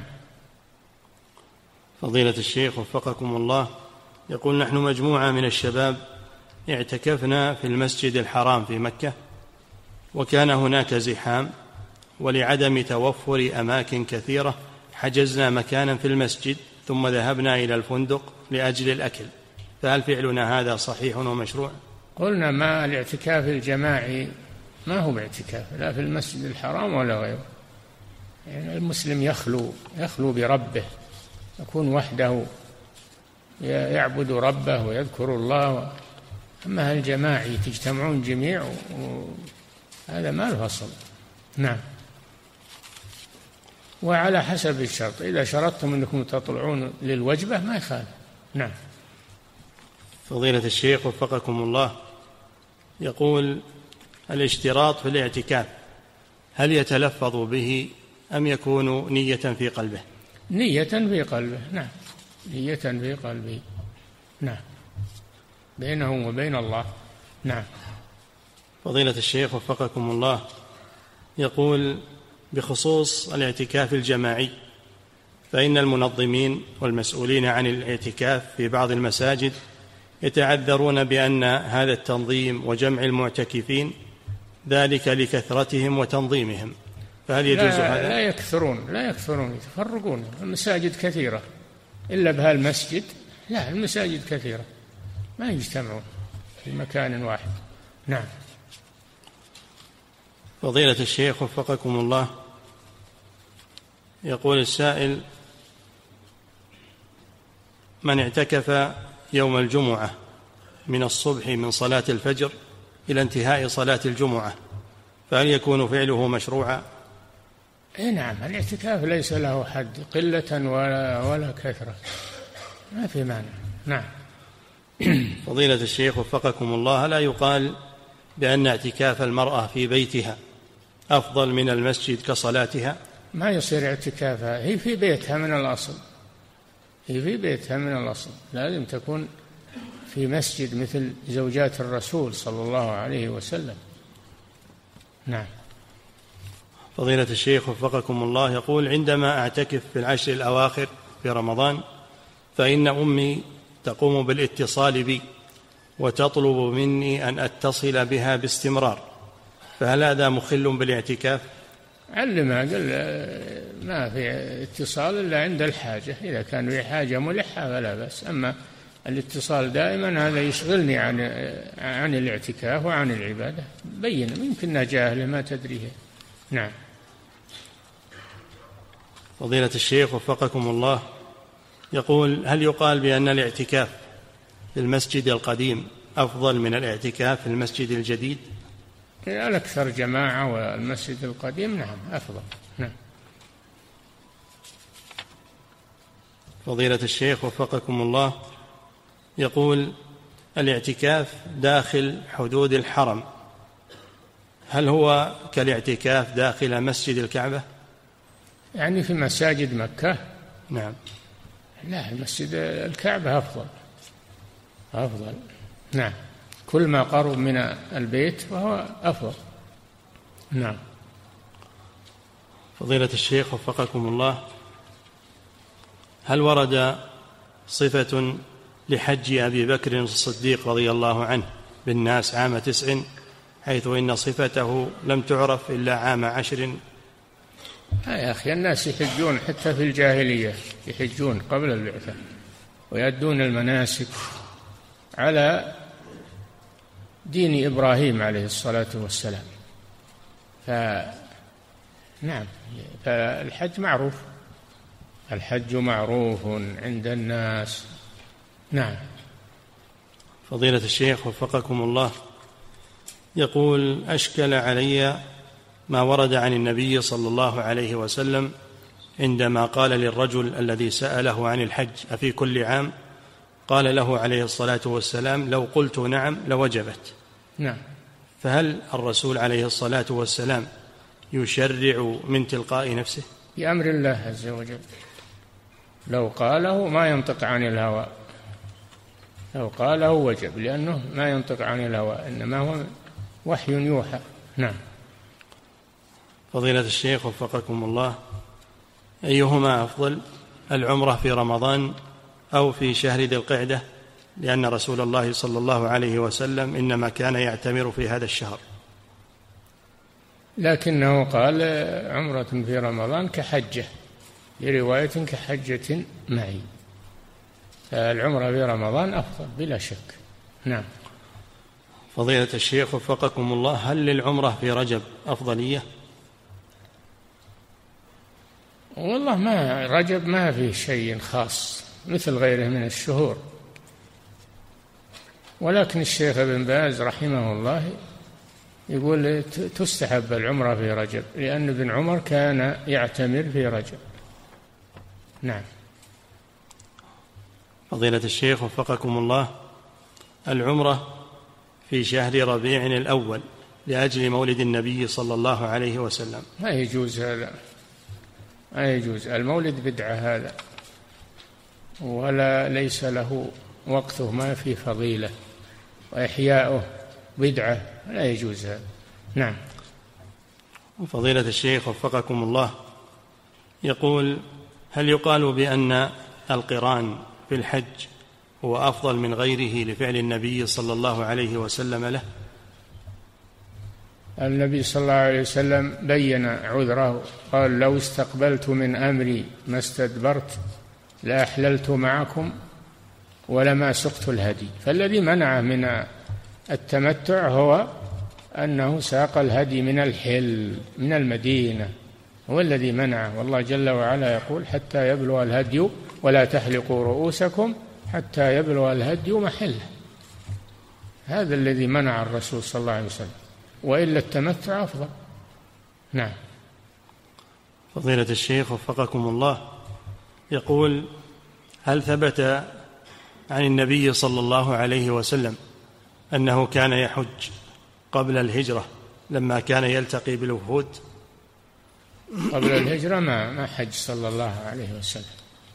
فضيلة الشيخ وفقكم الله، يقول: نحن مجموعة من الشباب اعتكفنا في المسجد الحرام في مكة، وكان هناك زحام، ولعدم توفر أماكن كثيرة حجزنا مكانا في المسجد ثم ذهبنا إلى الفندق لأجل الأكل، فهل فعلنا هذا صحيح ومشروع؟
قلنا ما الاعتكاف الجماعي ما هو باعتكاف لا في المسجد الحرام ولا غيره، يعني المسلم يخلو يخلو بربه، يكون وحده يعبد ربه ويذكر الله. أما هالجماعي تجتمعون جميع هذا ما له أصل. نعم. وعلى حسب الشرط، إذا شرطتم أنكم تطلعون للوجبة ما يخالف. نعم.
فضيلة الشيخ وفقكم الله، يقول الاشتراط في الاعتكاف هل يتلفظ به أم يكون نية في قلبه؟
نية في قلبه. نعم، نية في قلبه. نعم، بينه وبين الله. نعم.
فضيلة الشيخ وفقكم الله، يقول بخصوص الاعتكاف الجماعي، فإن المنظمين والمسؤولين عن الاعتكاف في بعض المساجد يتعذرون بأن هذا التنظيم وجمع المعتكفين ذلك لكثرتهم وتنظيمهم، فهل يجوز
لا
هذا؟
لا يكثرون لا يكثرون يتفرقون. المساجد كثيرة إلا بهالمسجد، لا المساجد كثيرة ما يجتمعون في مكان واحد. نعم.
فضيلة الشيخ وفقكم الله، يقول السائل من اعتكف يوم الجمعة من الصبح من صلاة الفجر إلى انتهاء صلاة الجمعة فهل يكون فعله مشروعا؟
اي نعم، الاعتكاف ليس له حد قلة ولا, ولا كثرة، ما في مانع. نعم.
فضيلة الشيخ وفقكم الله، لا يقال بأن اعتكاف المرأة في بيتها أفضل من المسجد كصلاتها؟
ما يصير اعتكافها، هي في بيتها من الأصل، هي في بيتها من الأصل، لازم تكون في مسجد مثل زوجات الرسول صلى الله عليه وسلم. نعم.
فضيلة الشيخ وفقكم الله، يقول عندما أعتكف في العشر الأواخر في رمضان فإن أمي تقوم بالاتصال بي وتطلب مني أن أتصل بها باستمرار، فهل هذا مخل بالاعتكاف؟
علمها، قل ما في اتصال إلا عند الحاجة، إذا كان في حاجة ملحة فلا بأس، أما الاتصال دائما هذا يشغلني عن عن الاعتكاف وعن العبادة. بين يمكننا جاهلة ما تدريه. نعم.
فضيلة الشيخ وفقكم الله، يقول هل يقال بأن الاعتكاف في المسجد القديم أفضل من الاعتكاف في المسجد الجديد؟
الأكثر جماعة والمسجد القديم نعم أفضل. نعم.
فضيلة الشيخ وفقكم الله، يقول الاعتكاف داخل حدود الحرم هل هو كالاعتكاف داخل مسجد الكعبة؟
يعني في مساجد مكة؟
نعم.
لا، المسجد الكعبة أفضل أفضل. نعم، كل ما قرب من البيت فهو أفضل. نعم.
فضيلة الشيخ وفقكم الله، هل ورد صفة لحج أبي بكر الصديق رضي الله عنه بالناس عام تسع حيث إن صفته لم تعرف إلا عام عشر؟
يا أخي الناس يحجون حتى في الجاهلية، يحجون قبل البعثة ويؤدون المناسك على دين إبراهيم عليه الصلاة والسلام. فنعم، فالحج معروف، الحج معروف عند الناس. نعم.
فضيلة الشيخ وفقكم الله، يقول أشكل علي ما ورد عن النبي صلى الله عليه وسلم عندما قال للرجل الذي سأله عن الحج أفي كل عام، قال له عليه الصلاة والسلام لو قلت نعم لوجبت.
نعم.
فهل الرسول عليه الصلاة والسلام يشرع من تلقاء نفسه؟
بأمر الله عز وجل، لو قاله ما ينطق عن الهوى، لو قاله وجب، لأنه ما ينطق عن الهوى إنما هو وحي يوحى. نعم.
فضيلة الشيخ وفقكم الله، أيهما أفضل، العمرة في رمضان أو في شهر ذي القعدة؟ لأن رسول الله صلى الله عليه وسلم إنما كان يعتمر في هذا الشهر.
لكنه قال عمرة في رمضان كحجة، في رواية كحجة معي، فالعمرة في رمضان أفضل بلا شك. نعم.
فضيلة الشيخ وفقكم الله، هل للعمرة في رجب أفضلية؟
والله ما رجب ما فيه شيء خاص مثل غيره من الشهور، ولكن الشيخ ابن باز رحمه الله يقول تستحب العمرة في رجب، لأن ابن عمر كان يعتمر في رجب. نعم.
فضيلة الشيخ وفقكم الله، العمرة في شهر ربيع الأول لأجل مولد النبي صلى الله عليه وسلم
ما يجوز هذا، ما يجوز. المولد بدعة هذا، ولا ليس له وقته، ما في فضيلة، وإحياؤه بدعة، لا يجوز هذا. نعم.
فضيلة الشيخ وفقكم الله، يقول: هل يقال بأن القران في الحج هو أفضل من غيره لفعل النبي صلى الله عليه وسلم له؟
النبي صلى الله عليه وسلم بين عذره، قال: لو استقبلت من أمري ما استدبرت لأحللت معكم ولما سقت الهدي. فالذي منع من التمتع هو أنه ساق الهدي من الحل من المدينة، هو الذي منعه. والله جل وعلا يقول: حتى يبلغ الهدي ولا تحلقوا رؤوسكم حتى يبلغ الهدي محله. هذا الذي منع الرسول صلى الله عليه وسلم، وإلا التمتع أفضل. نعم.
فضيلة الشيخ وفقكم الله، يقول: هل ثبت عن النبي صلى الله عليه وسلم أنه كان يحج قبل الهجرة لما كان يلتقي بالوفود؟
قبل الهجرة ما ما حج صلى الله عليه وسلم،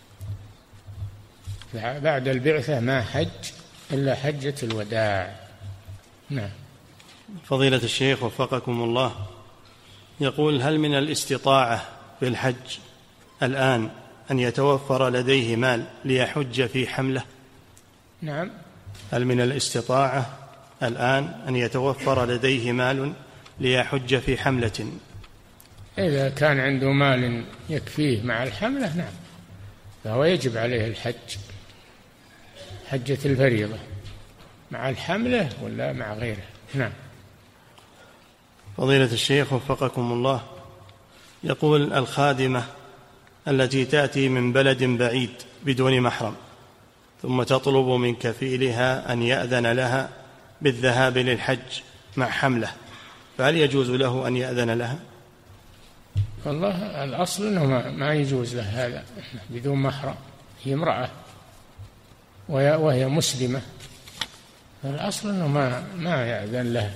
بعد البعثة ما حج إلا حجة الوداع. نعم.
فضيلة الشيخ وفقكم الله، يقول: هل من الاستطاعة في الحج الآن أن يتوفر لديه مال ليحج في حملة؟
نعم.
هل من الاستطاعة الآن أن يتوفر لديه مال ليحج في حملة؟
إذا كان عنده مال يكفيه مع الحملة نعم، فهو يجب عليه الحج، حجة الفريضة، مع الحملة ولا مع غيره. نعم.
فضيلة الشيخ وفقكم الله، يقول: الخادمة التي تأتي من بلد بعيد بدون محرم ثم تطلب من كفيلها أن يأذن لها بالذهاب للحج مع حملة، فهل يجوز له أن يأذن لها؟
والله الأصل أنه ما يجوز له هذا بدون محرم، هي امرأة وهي مسلمة، الأصل أنه ما ما يأذن لها.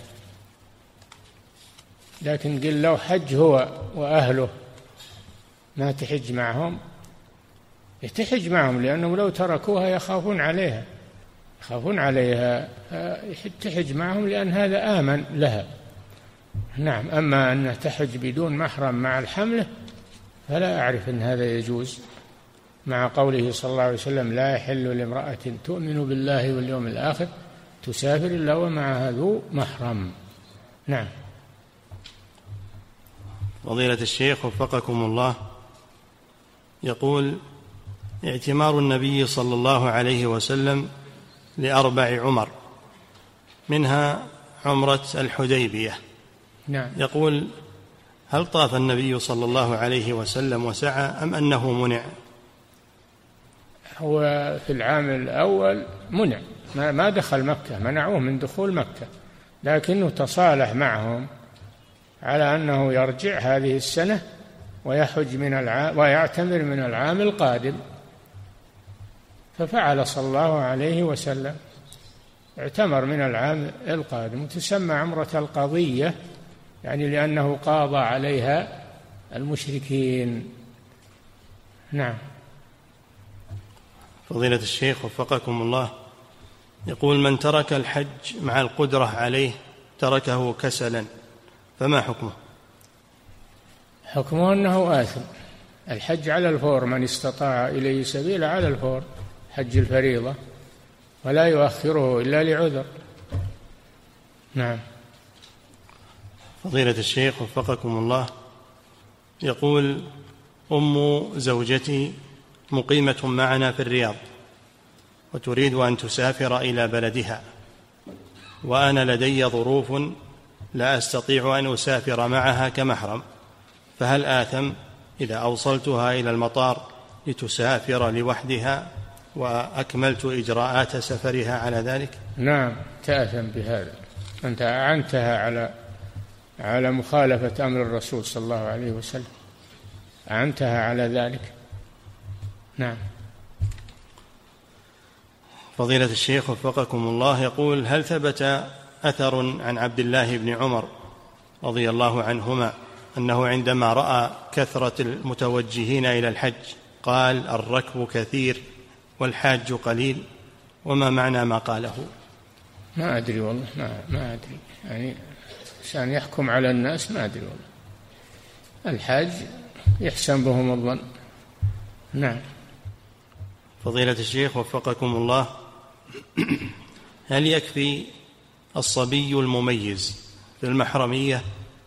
لكن قل لو حج هو وأهله ما تحج معهم، تحج معهم، لأنهم لو تركوها يخافون عليها يخافون عليها تحج معهم، لأن هذا آمن لها. نعم. أما أن تحج بدون محرم مع الحملة فلا أعرف أن هذا يجوز، مع قوله صلى الله عليه وسلم: لا يحل لامرأة تؤمن بالله واليوم الآخر تسافر إلا ومعها ذو محرم. نعم.
فضيلة الشيخ وفقكم الله، يقول: اعتمار النبي صلى الله عليه وسلم لأربع عمر، منها عمرة الحديبية.
نعم.
يقول: هل طاف النبي صلى الله عليه وسلم وسعى أم أنه منع؟
هو في العام الأول منع، ما دخل مكة، منعوه من دخول مكة، لكنه تصالح معهم على أنه يرجع هذه السنة ويحج من العام ويعتمر من العام القادم، ففعل صلى الله عليه وسلم، اعتمر من العام القادم، وتسمى عمرة القضية، يعني لأنه قاضى عليها المشركين. نعم.
فضيلة الشيخ وفقكم الله، يقول: من ترك الحج مع القدرة عليه تركه كسلا، فما حكمه؟
حكمه أنه آثم. الحج على الفور، من استطاع إليه سبيل على الفور، حج الفريضة، ولا يؤخره إلا لعذر. نعم.
فضيلة الشيخ وفقكم الله، يقول: أم زوجتي مقيمة معنا في الرياض وتريد أن تسافر إلى بلدها، وأنا لدي ظروف لا أستطيع أن أسافر معها كمحرم، فهل آثم إذا أوصلتها إلى المطار لتسافر لوحدها وأكملت إجراءات سفرها على ذلك؟
نعم تأثم بهذا، أنت أعنتها على على مخالفة أمر الرسول صلى الله عليه وسلم، أعنتها على ذلك. نعم.
فضيلة الشيخ وفقكم الله يقول: هل ثبت أثر عن عبد الله بن عمر رضي الله عنهما أنه عندما رأى كثرة المتوجهين إلى الحج قال: الركب كثير والحاج قليل؟ وما معنى ما قاله؟
ما أدري والله، ما, ما أدري، يعني عشان يحكم على الناس ما أدري والله، الحاج يحسن بهم الظن. نعم.
فضيلة الشيخ وفقكم الله، هل يكفي الصبي المميز في المحرمية؟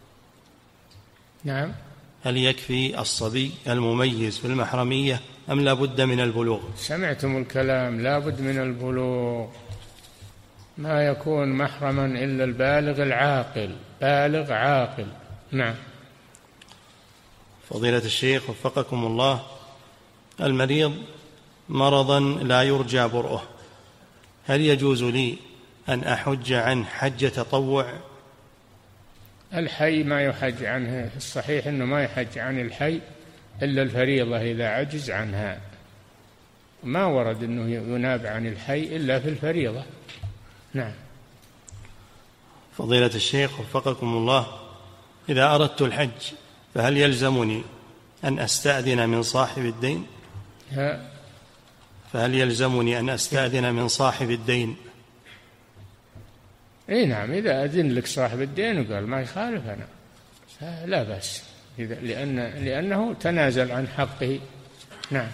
نعم.
هل يكفي الصبي المميز في المحرمية أم لا بد من البلوغ؟
سمعتم الكلام، لا بد من البلوغ، ما يكون محرما إلا البالغ العاقل، بالغ عاقل. نعم.
فضيلة الشيخ وفقكم الله، المريض مرضا لا يرجى برؤه، هل يجوز لي أن أحج عن حج تطوع؟
الحي ما يحج عنه، الصحيح أنه ما يحج عن الحي إلا الفريضة إذا عجز عنها، ما ورد أنه يناب عن الحي إلا في الفريضة. نعم.
فضيلة الشيخ وفقكم الله، إذا أردت الحج فهل يلزمني أن أستأذن من صاحب الدين؟
ها؟
فهل يلزمني أن أستأذن من صاحب الدين؟
اي نعم، إذا أذن لك صاحب الدين وقال ما يخالف أنا لا بأس، لأن لأنه تنازل عن حقه. نعم.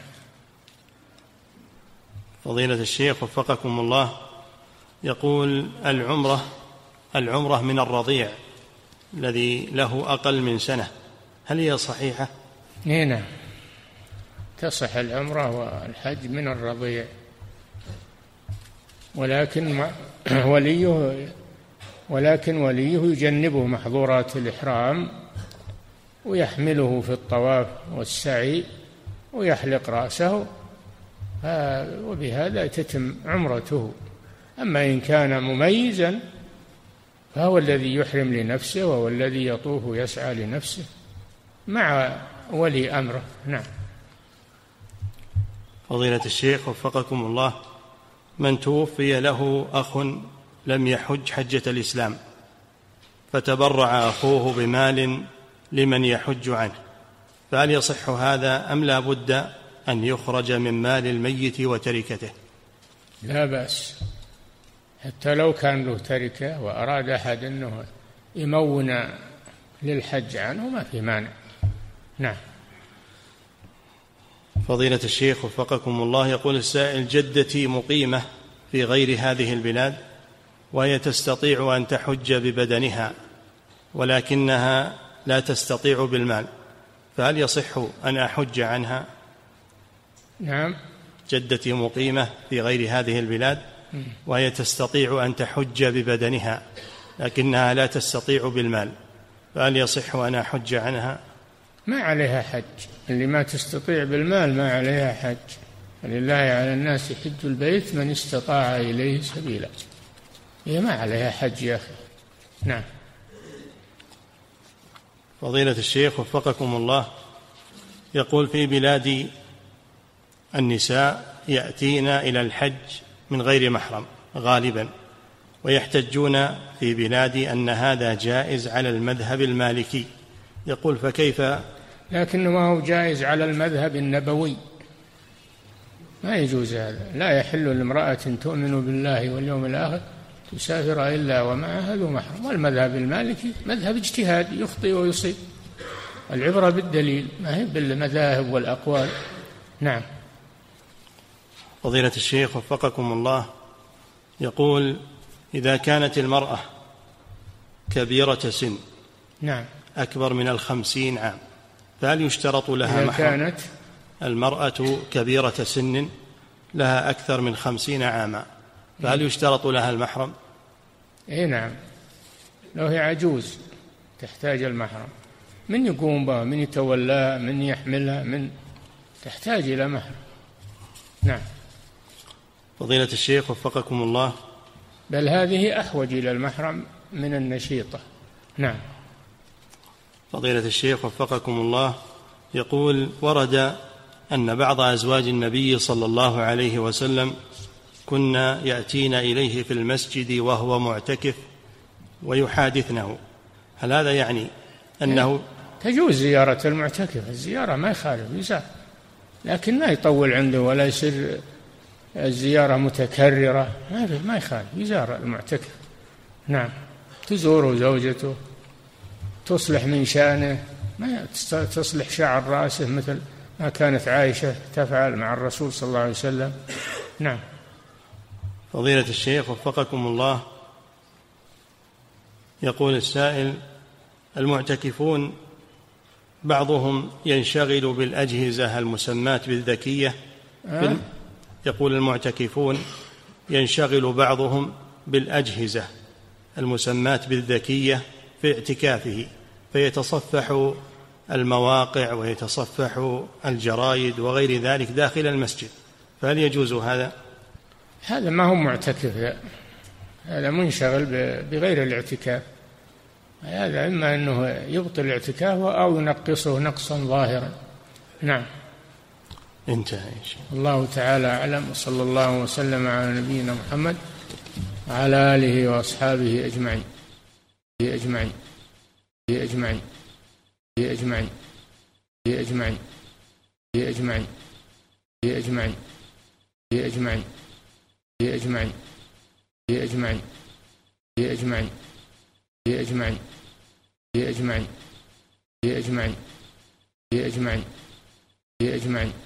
فضيلة الشيخ وفقكم الله، يقول: العمرة العمرة من الرضيع الذي له أقل من سنة، هل هي صحيحة؟
اي نعم، تصح العمرة والحج من الرضيع، ولكن وليه ولكن وليه يجنبه محظورات الإحرام ويحمله في الطواف والسعي ويحلق رأسه، وبهذا تتم عمرته. أما إن كان مميزا فهو الذي يحرم لنفسه وهو الذي يطوف ويسعى لنفسه مع ولي أمره. نعم.
فضيلة الشيخ وفقكم الله، من توفي له أخ لم يحج حجة الإسلام فتبرع أخوه بمال لمن يحج عنه، فهل يصح هذا أم لا بد أن يخرج من مال الميت وتركته؟
لا بأس، حتى لو كان له تركة وأراد أحد أنه يمون للحج عنه ما في مانع. نعم.
فضيلة الشيخ وفقكم الله، يقول السائل: جدتي مقيمة في غير هذه البلاد وهي تستطيع أن تحج ببدنها ولكنها لا تستطيع بالمال، فهل يصح أن أحج عنها؟
نعم.
جدتي مقيمة في غير هذه البلاد وهي تستطيع أن تحج ببدنها لكنها لا تستطيع بالمال، فهل يصح أن أحج عنها؟
ما عليها حج، اللي ما تستطيع بالمال ما عليها حج، ولله على الناس حج البيت من استطاع إليه سبيلا، هي ما عليها حج يا أخي. نعم.
فضيلة الشيخ وفقكم الله، يقول: في بلاد النساء يأتين إلى الحج من غير محرم غالبا ويحتجون في بلادي أن هذا جائز على المذهب المالكي، يقول: فكيف؟
لكنه ما هو جائز على المذهب النبوي، ما يجوز هذا، لا يحل لامرأة تؤمن بالله واليوم الآخر تسافر إلا ومعها ذو محرم، والمذهب المالكي مذهب اجتهاد يخطئ ويصيب، العبرة بالدليل ما هي بالمذاهب والأقوال. نعم.
فضيلة الشيخ وفقكم الله، يقول: إذا كانت المرأة كبيرة سن
نعم
أكبر من الخمسين عام فهل يشترط لها محرم؟
إذا كانت
المرأة كبيرة سن لها أكثر من خمسين عاما فهل يشترط لها المحرم؟
إيه نعم، لو هي عجوز تحتاج المحرم، من يقوم بها، من يتولاها، من يحملها، من تحتاج إلى مهر. نعم.
فضيلة الشيخ وفقكم الله،
بل هذه أحوج إلى المحرم من النشيطة. نعم.
فضيلة الشيخ وفقكم الله، يقول: ورد أن بعض أزواج النبي صلى الله عليه وسلم كنا يأتين إليه في المسجد وهو معتكف ويحادثنه، هل هذا يعني أنه
تجوز زيارة المعتكف؟ الزيارة ما يخالف، يزار، لكن ما يطول عنده ولا يصير الزيارة متكررة، ما يخالف، يزار المعتكف. نعم. تزور زوجته، تصلح من شأنه، ما تصلح شعر رأسه مثل ما كانت عائشة تفعل مع الرسول صلى الله عليه وسلم. نعم.
فضيلة الشيخ وفقكم الله، يقول السائل: المعتكفون بعضهم ينشغل بالأجهزة المسماة بالذكية
أه؟
يقول: المعتكفون ينشغل بعضهم بالأجهزة المسماة بالذكية في اعتكافه، فيتصفح المواقع ويتصفح الجرائد وغير ذلك داخل المسجد، فهل يجوز هذا؟
هذا ما هو معتكف، هذا منشغل بغير الاعتكاف، هذا إما أنه يبطل الاعتكاف أو ينقصه نقصا ظاهرا. نعم.
انتهى.
الله تعالى أعلم، وصلى الله وسلم على نبينا محمد وعلى آله وأصحابه أجمعين أجمعين أجمعين أجمعين أجمعين أجمعين أجمعين أجمعين أجمعين أجمعين أجمعين أجمعين أجمعين أجمعين أجمعين أجمعين